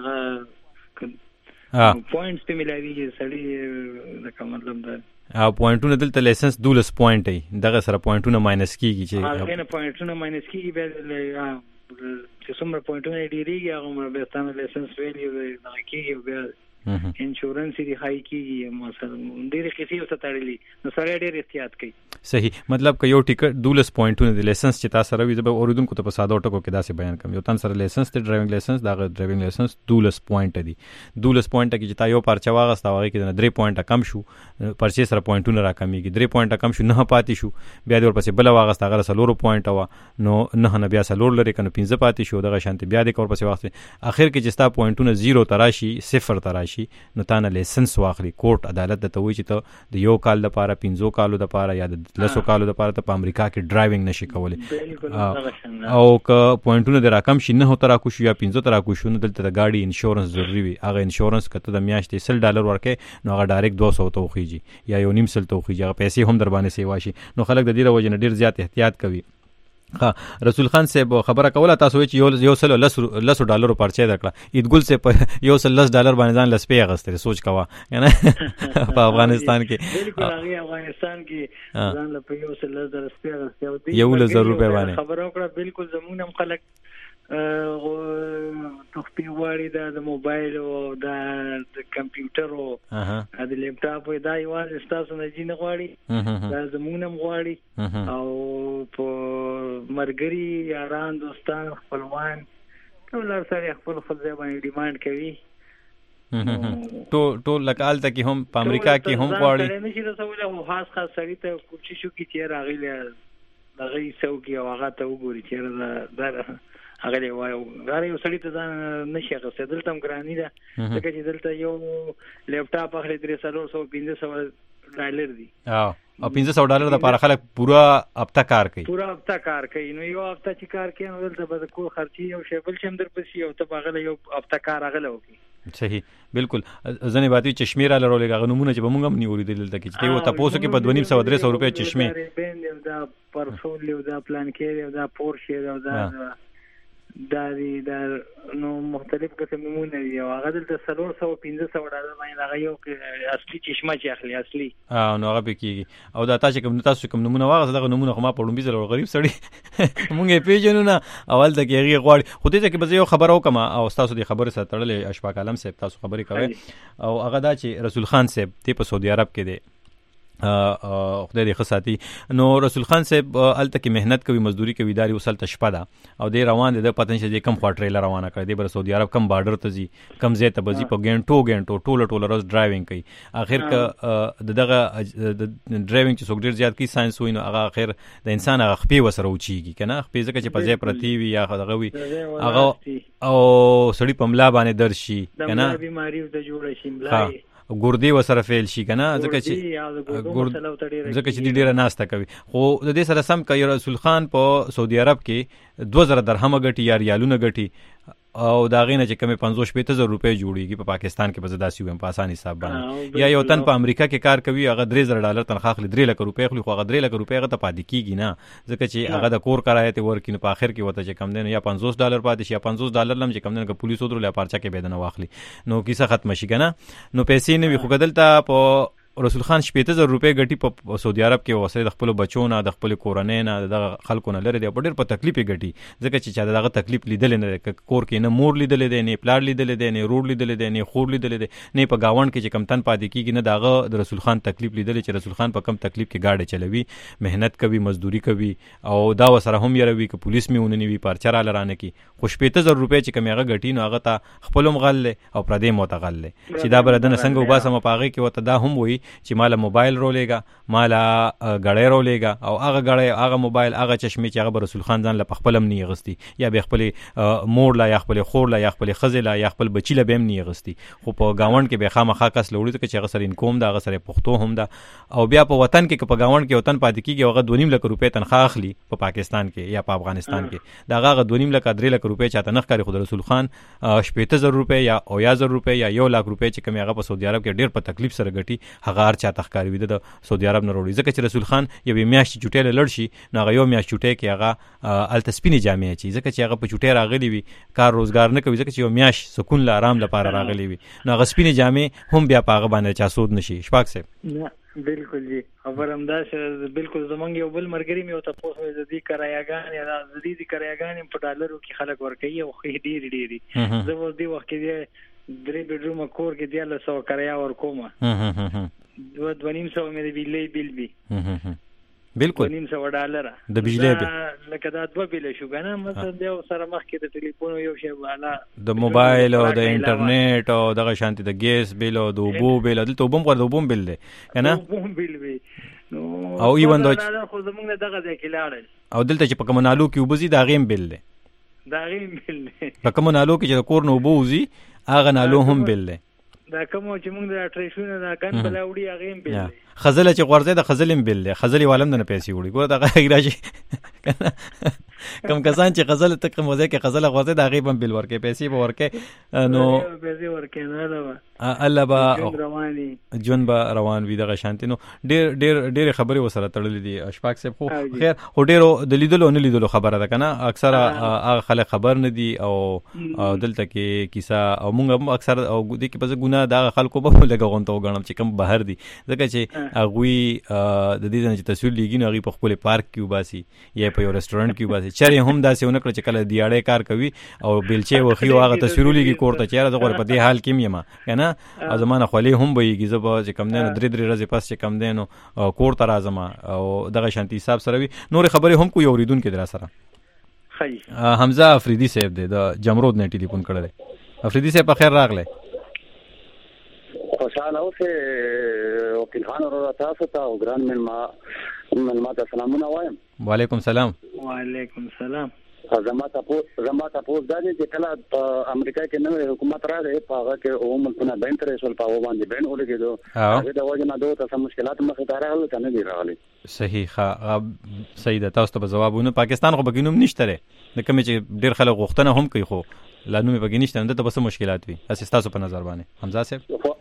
هغه پوینټس په ملاویږي سړی د کوم مطلب دا پوینټونه دلته لایسنس 12 پوینټ ای دغه سره پوینټونه ماینس کیږي چې هغه نه پوینټونه ماینس کیږي به چې څومره پوینټونه ډیریږي هغه به ستاسو لایسنس ویلیو دا کیږي بیا انشورنس دی هاي کیږي مثلا ډېر کیسې او ستړلې نو سره ډېر احتیاط کوي. صحیح مطلب که یو ټیکټ 12 پوینټونه دی لایسنس چې تاسو سره وي زه به اوریدونکو ته په ساده ټکو کې داسې بیان کوم. یو تن سره لایسنس دی ډرایوینګ لایسنس دا ډرایوینګ لایسنس 12 پوینټ دی. 12 پوینټ کې چې تا یو پرچا واغستا هغه کې 3 پوینټ کم شو پرچې سره پوینټونه را کمیږي 3 پوینټ کم شو نه پاتې شو بیا د ورپسې بل واغستا هغه 4 پوینټ وا نو نه بیا 4 لري کنه 15 پاتې شو دغه شانتي بیا د ورپسې واغسته اخر کې چې ستا پوینټونه 0 تراشي 0 تراشي نو تا لایسنس واخلي. کوټ عدالت د توي چې ته د یو کال لپاره 15 کالو لپاره یا د 10 کالو لپاره ته په امریکا کې ډرایوینګ نشي کولای. او که پوینټونه د راکم شي نه تر کو شو یا 15 تر کو شو نو دلته د گاډي انشورنس ضروری وي. هغه انشورنس کته د میاشتې $100 ورکې نو هغه ډایرکټ 200 توخیږي یا یو نیم سل توخیږي. هغه پیسې هم در باندې سیوا شي. نو خلک د دې وجه نه ډیر زیات احتیاط کوي. رسول خان صاحب خبره کوله تاسو چې یو $100 پرچه درکړه ایدګل صاحب $110 باندې ځان لسپې غستره سوچ کوا کنه په افغانستان کې بالکل هغه افغانستان کې ځان له $110 سپې غستره یو $100 باندې خبره وکړه. بالکل زمونږ هم خلک تخپی غواړي د موبایل او د کمپیوټر او د لیپټاپ دا یوازې تاسو نه جن غواړي دا زمونږ هم غواړي او په مرګري یاران دوستان خپلوان ټول سره خپل ځای باندې ډیماند کوي. ټول لکال ته کې هم په امریکا کې هم غواړي نه شي رسول او خاص سړی ته کوشش وکړي چې راغلی دغه څوکي او هغه ته وګوري چې دا هغه وایو غاره یو سړی ته نشي غوښتل دلته ګرانی ده ځکه چې دلته یو لیپټاپ اخلي $315 دی او $1500 د لپاره خلک پورا هفته کار کوي نو یو هفته چې کار کوي نو دلته به کول خرچي او شیبل شم در پسی او ته باغله یو هفته کار اغله وکي. صحیح بالکل ځنې باندې چشمه را لرولې غو نمونه چې بمونږ هم نیولې دلته کې چې ته تاسو کې په $200-300 چشمه دا پرفول دا پلان کې دا پورشه دا نو مختلف قسم نمونه دي او هغه دلته $415 باندې هغه یو اصلي چشمه چې اخلي اصلي نو هغه پکې او دا تاسو کوم نمونه واغه دغه نمونه خو ما په لومبي زره غریب سړی مونږه پیژنو نه اول ته کې غواړي خو دې ته کې به یو خبر وکم او تاسو دې خبره سره تړلې اشفاق عالم صاحب تاسو خبرې کوي او هغه دا چې رسول خان صاحب ته په سعودي عرب کې دی خدای دې خصاتی نو رسول خان صاحب الته کې مهنت کوي مزدوري کوي داري وصل تشپا دا او دې روان دي د پتن چې کم خواټریل روانه کړی دی بر سعودي عرب کم بارډر ته زی کم زه ته بزی په ګنټو ټوله روز ډرایوینګ کوي. اخر ک دغه ډرایوینګ چې څوک ډیر زیات کی ساينس وینو هغه اخر د انسان هغه خپې وسره وچیږي کنه خپې ځکه چې په ځای پرتی وي یا دغه وي هغه او سړی پملا باندې درشي کنه بیماری د جوړ شي ملای ګردی وسره فعل شي کنه ځکه چې ډیره ناسته کوي. خو د دې سره سم کوي رسول خان په سعودي عرب کې $2000 غټي یا ریالونه غټي او دا غینه چې کمه $50,000 جوړیږي په پاکستان کې بزداسي وي په اساني حساب باندې یا یو تن په امریکا کې کار کوي هغه $3,000 تنخواه اخلي $3,00,000 خو هغه $3,00,000 هغه ته پاتې کیږي نه ځکه چې هغه د کور کرایه ته ورکینو په اخر کې وته چې کم دین یا $50 پاتې شي یا $50 لم چې کم دین که پولیسو درو لا پارچا کې بيدنه واخلي نو کیسه ختم شي کنه نو پیسې نه وي خو بدلته په رسول خان 15000 روپۍ ګټي په سعودي عرب کې وسره د خپل بچو نه د خپل کورنۍ نه د خلکو نه لري دی په ډېر په تکلیف ګټي ځکه چې چا دغه تکلیف لیدل نه کور کې نه مور لیدل دی نه پلار لیدل دی نه رور لیدل دی نه خور لیدل دی نه په گاوند کې چې کم تن پاتې کیږي نه دغه د رسول خان تکلیف لیدل چې رسول خان په کم تکلیف کې گاډي چلوي مهنت کوي مزدوري کوي او دا وسره هم یروي ک پولیس میوننی وی پرچر لرانه کی خو 15000 روپۍ چې کمیغه ګټي نو هغه ته خپلم غل او پردې متغل چې دا بردن څنګه وباسم پاغه کې وته دا هم وي چې مال موبایل رولېګا مال غړې رولېګا او هغه غړې هغه موبایل هغه چشمه چې هغه رسول خان ځان له خپلم نه غستی یا به خپل مور لا یا خپل خور لا یا خپل خزه لا یا خپل بچی له بهم نه غستی خو په گاوند کې به خامخا کس لوړی ته چې هغه سره انکوم دا هغه سره پښتو هم دا او بیا په وطن کې په گاوند کې وطن پاتې کیږي هغه 2.5 لک روپۍ تنخواه اخلي په پاکستان کې یا په افغانستان کې دا هغه 2.5 لک 3 لک روپۍ چاته نخ کاری خو رسول خان 15000 روپۍ یا 1000 روپۍ یا 1 لک روپۍ چې کوم هغه په سعودي عرب کې ډیر په تکلیف سره ګټي هغه هر چاته ښکاری وي د سعودي عرب نه وروړي ځکه چې رسول خان یو میاشت چټه لړ شي نو هغه یو میاشت چټه کې هغه التسپینی جامع چي ځکه چې هغه په چټه راغلي وي کار روزګار نه کوي ځکه چې یو میاشت سکون له آرام لپاره راغلي وي نو هغه سپینی جامع هم بیا پاغه باندې چا سود نشي شپاک سه بالکل جی خبرم دا بالکل زمونږ یو بل مرګري مې او تاسو د دې کرایاګان یا د دې کرایاګان په ډالرو کې خلک ورکوي او خې ډېری زه ور دي وخت کې 3 بیډروم کور کې دی له 100 کرایه ورکوم 2.5 مې د بیلې بیل بي بالکل $2.5 د بجلی به لکه دا 2 بیل شو کنه مثلا د سره مخ کې د ټلیفون یو شی والا د موبایل او د انټرنیټ او دغه شانتي د ګیس بیل او د اوبو بیل دلته وبم ور د وبم بیل دی کنه وبم بیل وی او ایوان دا خو زمونږ دغه ځای کې لاړل او دلته چې په کومنالو کې وبزي دا غیم بیل دی دا غیم بیل دی په کومنالو کې چې کور نو وبوزي هغه نالو هم بیل دی دا کوم چې موږ د ټریشونه دا ګن بلاوړي هغه هم بیل دی خزله چې غورځي د خزلم بیل دی خزلی والم د پیسې وړي ګوره دا غیراجي کم کسان چې غزل تک موزه کې غزل غوځي دا غیبم بیل ورکې پیسې به ورکې نو پیسې ورکې نه لا الله با جون با روان وي دغه شانتي نو ډېر خبرې وسره تړلې دي اشفاق صاحب خو خیر هو ډېرو د لیدلو نه لیدلو خبره ده کنه اکثره هغه خلک خبر نه دي او دلته کې کیسه او موږ اکثر او د کې په ګناه دا خلکو به لګون ته وګڼم چې کم بهر دي ځکه چې اغوی د دې ځنه چې تصویر لګي نو هغه په خپل پارک کې وباسي یا په یو رستورانت کې وباسي چېرې هم داسې ونه کړ چې کله دیاړې کار کوي او بیلچې وخیو هغه تصویر لګي کوړه چېرې زغور په دې حال کې مېما کنه او زمانه خولي هم ويږي زب چې کم دینو درې ورځې پس چې کم دینو کوړ تر اعظم او دغه شانتي حساب سره وي نور خبرې هم کو یو ریدون کې در سره خی حمزه افریدی صاحب د جمرود نه ټلیفون کړل افریدی صاحب په خیر راغله خوشاله اوسه وکیل خان ورته تاسو ته او ګران ملما ته سلامونه وایم وعلیکم سلام وعلیکم سلام زما تاسو دا چې کله په امریکا کې نوې حکومت راغی په هغه کې او ملکونه بین تر رسول په باندې بین ولګېدو هغه د وجه نه دوه تاسو مشکلات مخې ته راغلي کنه دی راغلي صحیح صحیح ده تاسو ته جوابونه پاکستان خو بګینوم نشته لري د کوم چې ډیر خلک غوښتنه هم کوي خو لانو مې بګی نشته نو ته بس مشکلات وي اساس تاسو په نظر باندې حمزه صاحب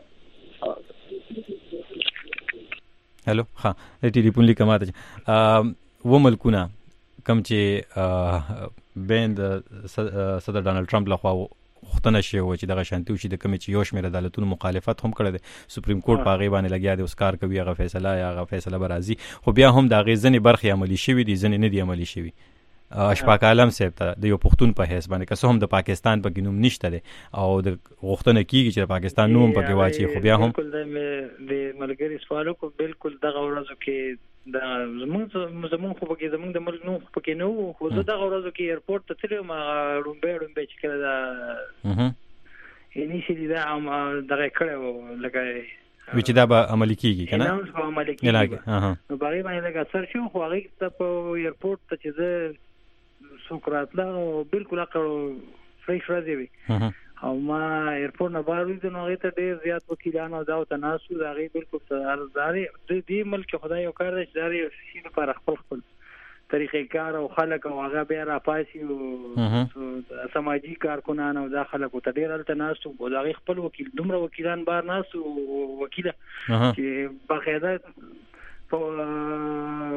هلو ها د ټلیفون لیکماته و ملکونه کم چې بین د صدر ډانلډ ټرمپ لخوا غوښتنه شوې و چې دغه شانتي وشي د کوم چې یو شمېر عدالتونو مخالفت هم کړی دی سپریم کورټ په هغې باندې لګیا دی اوس کار کوي هغه فیصله یا هغه فیصله به راځي خو بیا هم د هغې ځینې برخې عملي شوي دي ځینې نه دي عملي شوي اشفاق عالم صاحب ته د یو پښتون په حیث باندې که څه هم د پاکستان په نوم نشته دی او د غوښتنه کیږي چې د پاکستان نوم پکې واچي خو بیا هم بالکل د ملګری سوالو کو بالکل دغه ورځو کې د زمون خو پکې زمون د ملک نوم پکې نو خو زه دغه ورځو کې ایرپورټ ته تلم رومبه چې کله دا انیشلی دا دغه کړو لکه چې دا به عملي کیږي کنه نه نو عملي کیږي نو باغې باندې لکه اثر شو خو هغه ته په ایرپورټ ته چې زه سوکراتلا بالکل اکړو فریش راځي وي او ما ایرپورټ نه بار وځم نو هغه ته ډیر زیات وکیلانو دا او تناسو دا غي بالکل سرداري د دې ملک خدای یو کار دی چې شي لپاره خپل طریقې کار او خلک او هغه بیا را پاسي او سماجی کارکونان او دا خلک ته ډیر تناسو او دا غي خپل وکیل دومره وکیلان بار ناسو وکیله چې باقاعده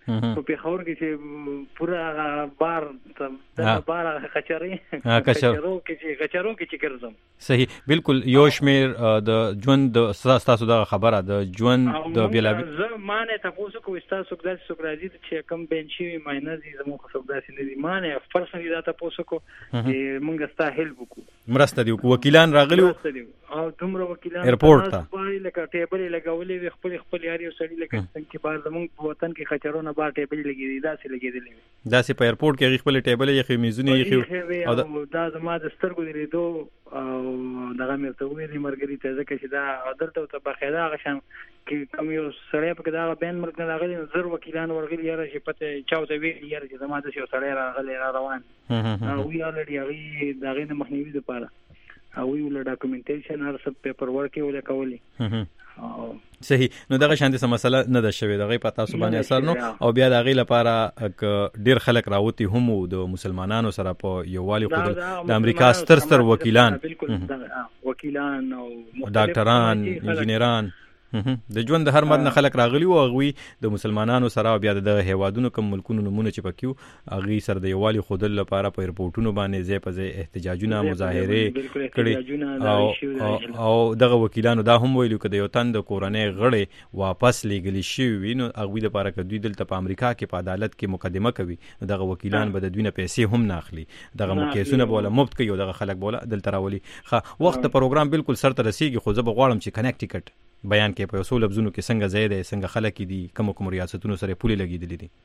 په خور کې چې پورا بار کچري کچرو کې ګرځم. صحیح بالکل. یو شمیر د ژوند تاسو د خبره د ژوند د بیلابل مانه تاسو کو تاسو د سوکرازي چې کم بنچي ماینز زمو خو سوداسي نه دي مانه پرسنلی دا تاسو کو مونږ ستا هیلپ وکړو مرسته دی وکیلان راغلیو او دومره وکیلان ایرپورټ ته لکه ټیبل لګولې خپل یاري سړی لکه څنګه بار زمونږ په وطن کې خچرونه بار ټیبل لګېدي داسې په ایرپورټ کې خپل ټیبل یې میزونه یې او دا زما د سترګو دی لیدو او دغه مې ته ویلي مرګري ته ځکه چې دا عدالت ته بخیره غشم کې کوم یو سړی په دا بین مرګ نه راغلی زر وکیلان ورغلي یاره چې پته چاوته ویلي یاره چې زما د یو سړی راغلی را روان او وی الریډي هغه دغه نه مخنیوي لپاره او وی ول ډاکومنټیشن هر څه پیپر ورک ولا کولی. صحیح. نو دغه شانتي سم مسله نه ده شوی دغه پتا سو باندې اثر نو او بیا دغه لپاره ډیر خلک راوتی هم د مسلمانانو سره په یووالي خو د امریکا ستر وکیلان وکیلان او ډاکټران انجینران د ژوند هر مرنه خلک راغلی او غوي د مسلمانانو سره بیا د هیوادونو کوم ملکونو نمونه چې پکيو اغي سره د یووالي خودل لپاره په ایرپورټونو باندې ځای په ځای احتجاجونه مظاهره کړي او دغه وکیلانو دا هم ویلو کده یو تند کورنۍ غړي واپس لیګلی شي وینو اغوی د لپاره کدوې دلته په امریکا کې په عدالت کې مقدمه کوي دغه وکیلان به د دوی نه پیسې هم نه اخلي دغه کیسونه بوله مفت کوي دغه خلک بوله دلته راولي وخت پروګرام بالکل سر ته رسیږي خو زه به غواړم چې کنیکټیکټ بیان کې په اصول لفظونو کې څنګه ځای دی څنګه خلک دي کوم ریاستونو سره پولې لګېدلې دي.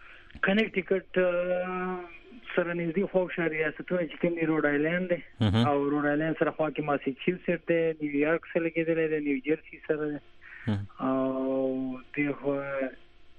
کنیکټیکټ سره نږدې خو شهر ریاستونه چې کوم دی روډ آیلند دی او روډ آیلند سره خوا کې ماساچوسټ دی نیویارک سره لګېدلې دی نیوجرسي سره او دی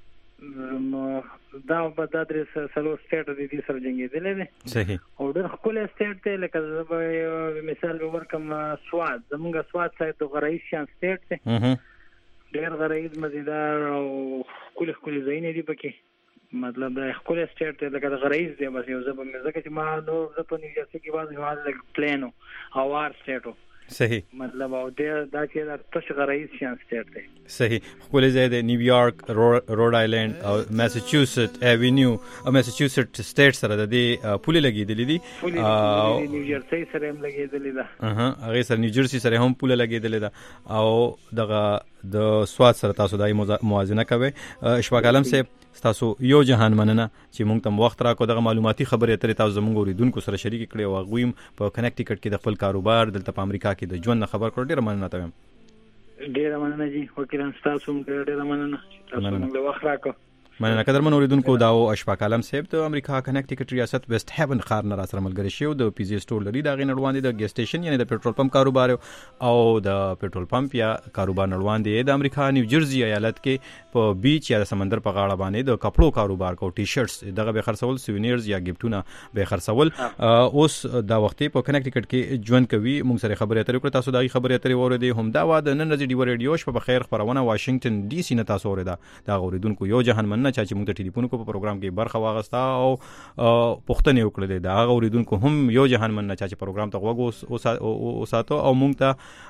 دا په دادرس سلو سټیټ د دې سره جنګېدلې دي. صحیح. او ډېر خپل سټیټ ته لکه مثال ورکم سواد زمونږ سواد سایت د غرایي شان سټیټ ته ډېر غرایي مزیدار او کله ځای دي پکې مطلب دا خپل سټیټ ته لکه غرایي دی بس یو ځب مې ځکه چې ما نو زه په نیوجرسي کې باندې لکه پلانو او وار سټیټو. صحیح. مطلب او دا چې د تاسو غرایي شان سټیټ دی. صحیح. خپل ځای د نیویارک روډ آیلند او ماساچوسټ ایوینیو او ماساچوسټ سټیټ سره د دې پولې لګېدلې دي او نیوجرسي سره هم لګېدلې ده هغه سره نیوجرسي سره هم پولې لګېدلې ده او دغه د سواد سره تاسو دای موازنه کوي. اشفاق عالم صاحب تاسو یو جهان مننه چې مونږ ته وخت راکو دغه معلوماتي خبرې اترې تاسو زموږ اوریدونکو سره شریک کړي او غویم په کنیکټیکټ کې د خپل کاروبار دلته په امریکا کې د ژوند خبر کړو ډیر مننه تاسو. ډیر مننه جی وکیلان تاسو هم ډیر مننه تاسو موږ وخت راکو. مننه قدرمن اوریدونکو دا او اشفاق عالم صاحب د امریکا کنیکټیکټ ریاست ویسټ هیون ښار نه سره ملګری شو د پی جی سٹور لري دا غي نړوان دي د ګیس سټیشن یعنی د پېټرول پمپ کاروبار او د پېټرول پمپ یا کاروبار نړوان دي د امریکا نیو جرسی ایالت کې په بیچ یا د سمندر په غاړه باندې د کپړو کاروبار کو ټي شرټس دغه به خرڅول سوینیرز یا گیفټونه به خرڅول. اوس دا وخت په کنیکټیکټ کې ژوند کوي مونږ سره خبرې اترې کړو تاسو دغه خبرې اترې وره دي هم دا وا د نن ورځې ډیو ریډیو شپه بخیر خبرونه واشنگټن ډي سي نه تاسو اوریدا دا اوریدونکو یو جهان مننه چې مونږ ته ټلیفون کو په پروګرام کې برخه واغستا او پښتنه وکړه دا اوریدونکو هم یو جهان مننه چې پروګرام ته وګو او ساتو او مونږ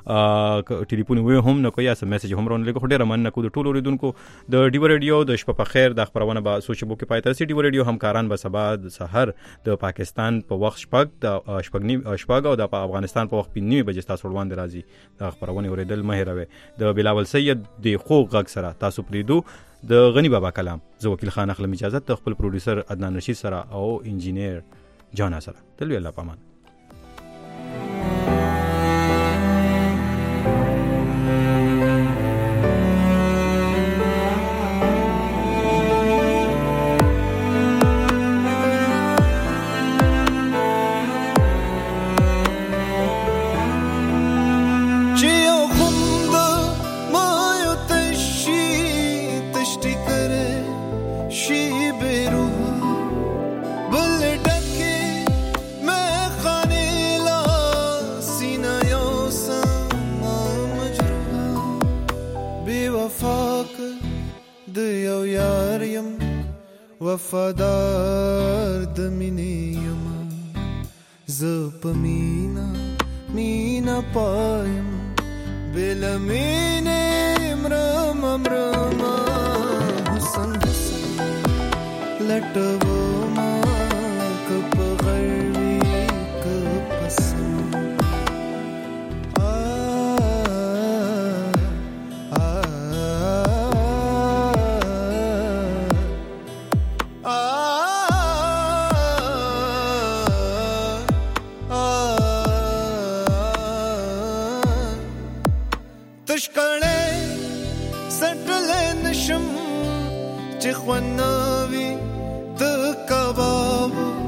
ته ټلیفون وې هم نو کوي اس میسج هم رون لګو ډیر مننه کو د ټولو اوریدونکو د ډیو ریډیو د شپه په خیر د خبرونه با سوچبو کې پاتې سي ډیو ریډیو همکاران به سبا د سحر د پاکستان په وخت شپږ او د افغانستان په وخت 9 بجې تاسو وړاندې راځي د خبرونه اوریدل مهروي د بلاول سید د خوغ غږ سره تاسو پریدو د غنی بابا کلام زه وکیل خان اخلم اجازه ته خپل پروډوسر عدنان رشید سره او انجینیر جانا سره تل وی الله پامان. وفادار د مینې یم زه په مینا پایم بل مینې مرم حسن سټل نشم چې خونوي د کباب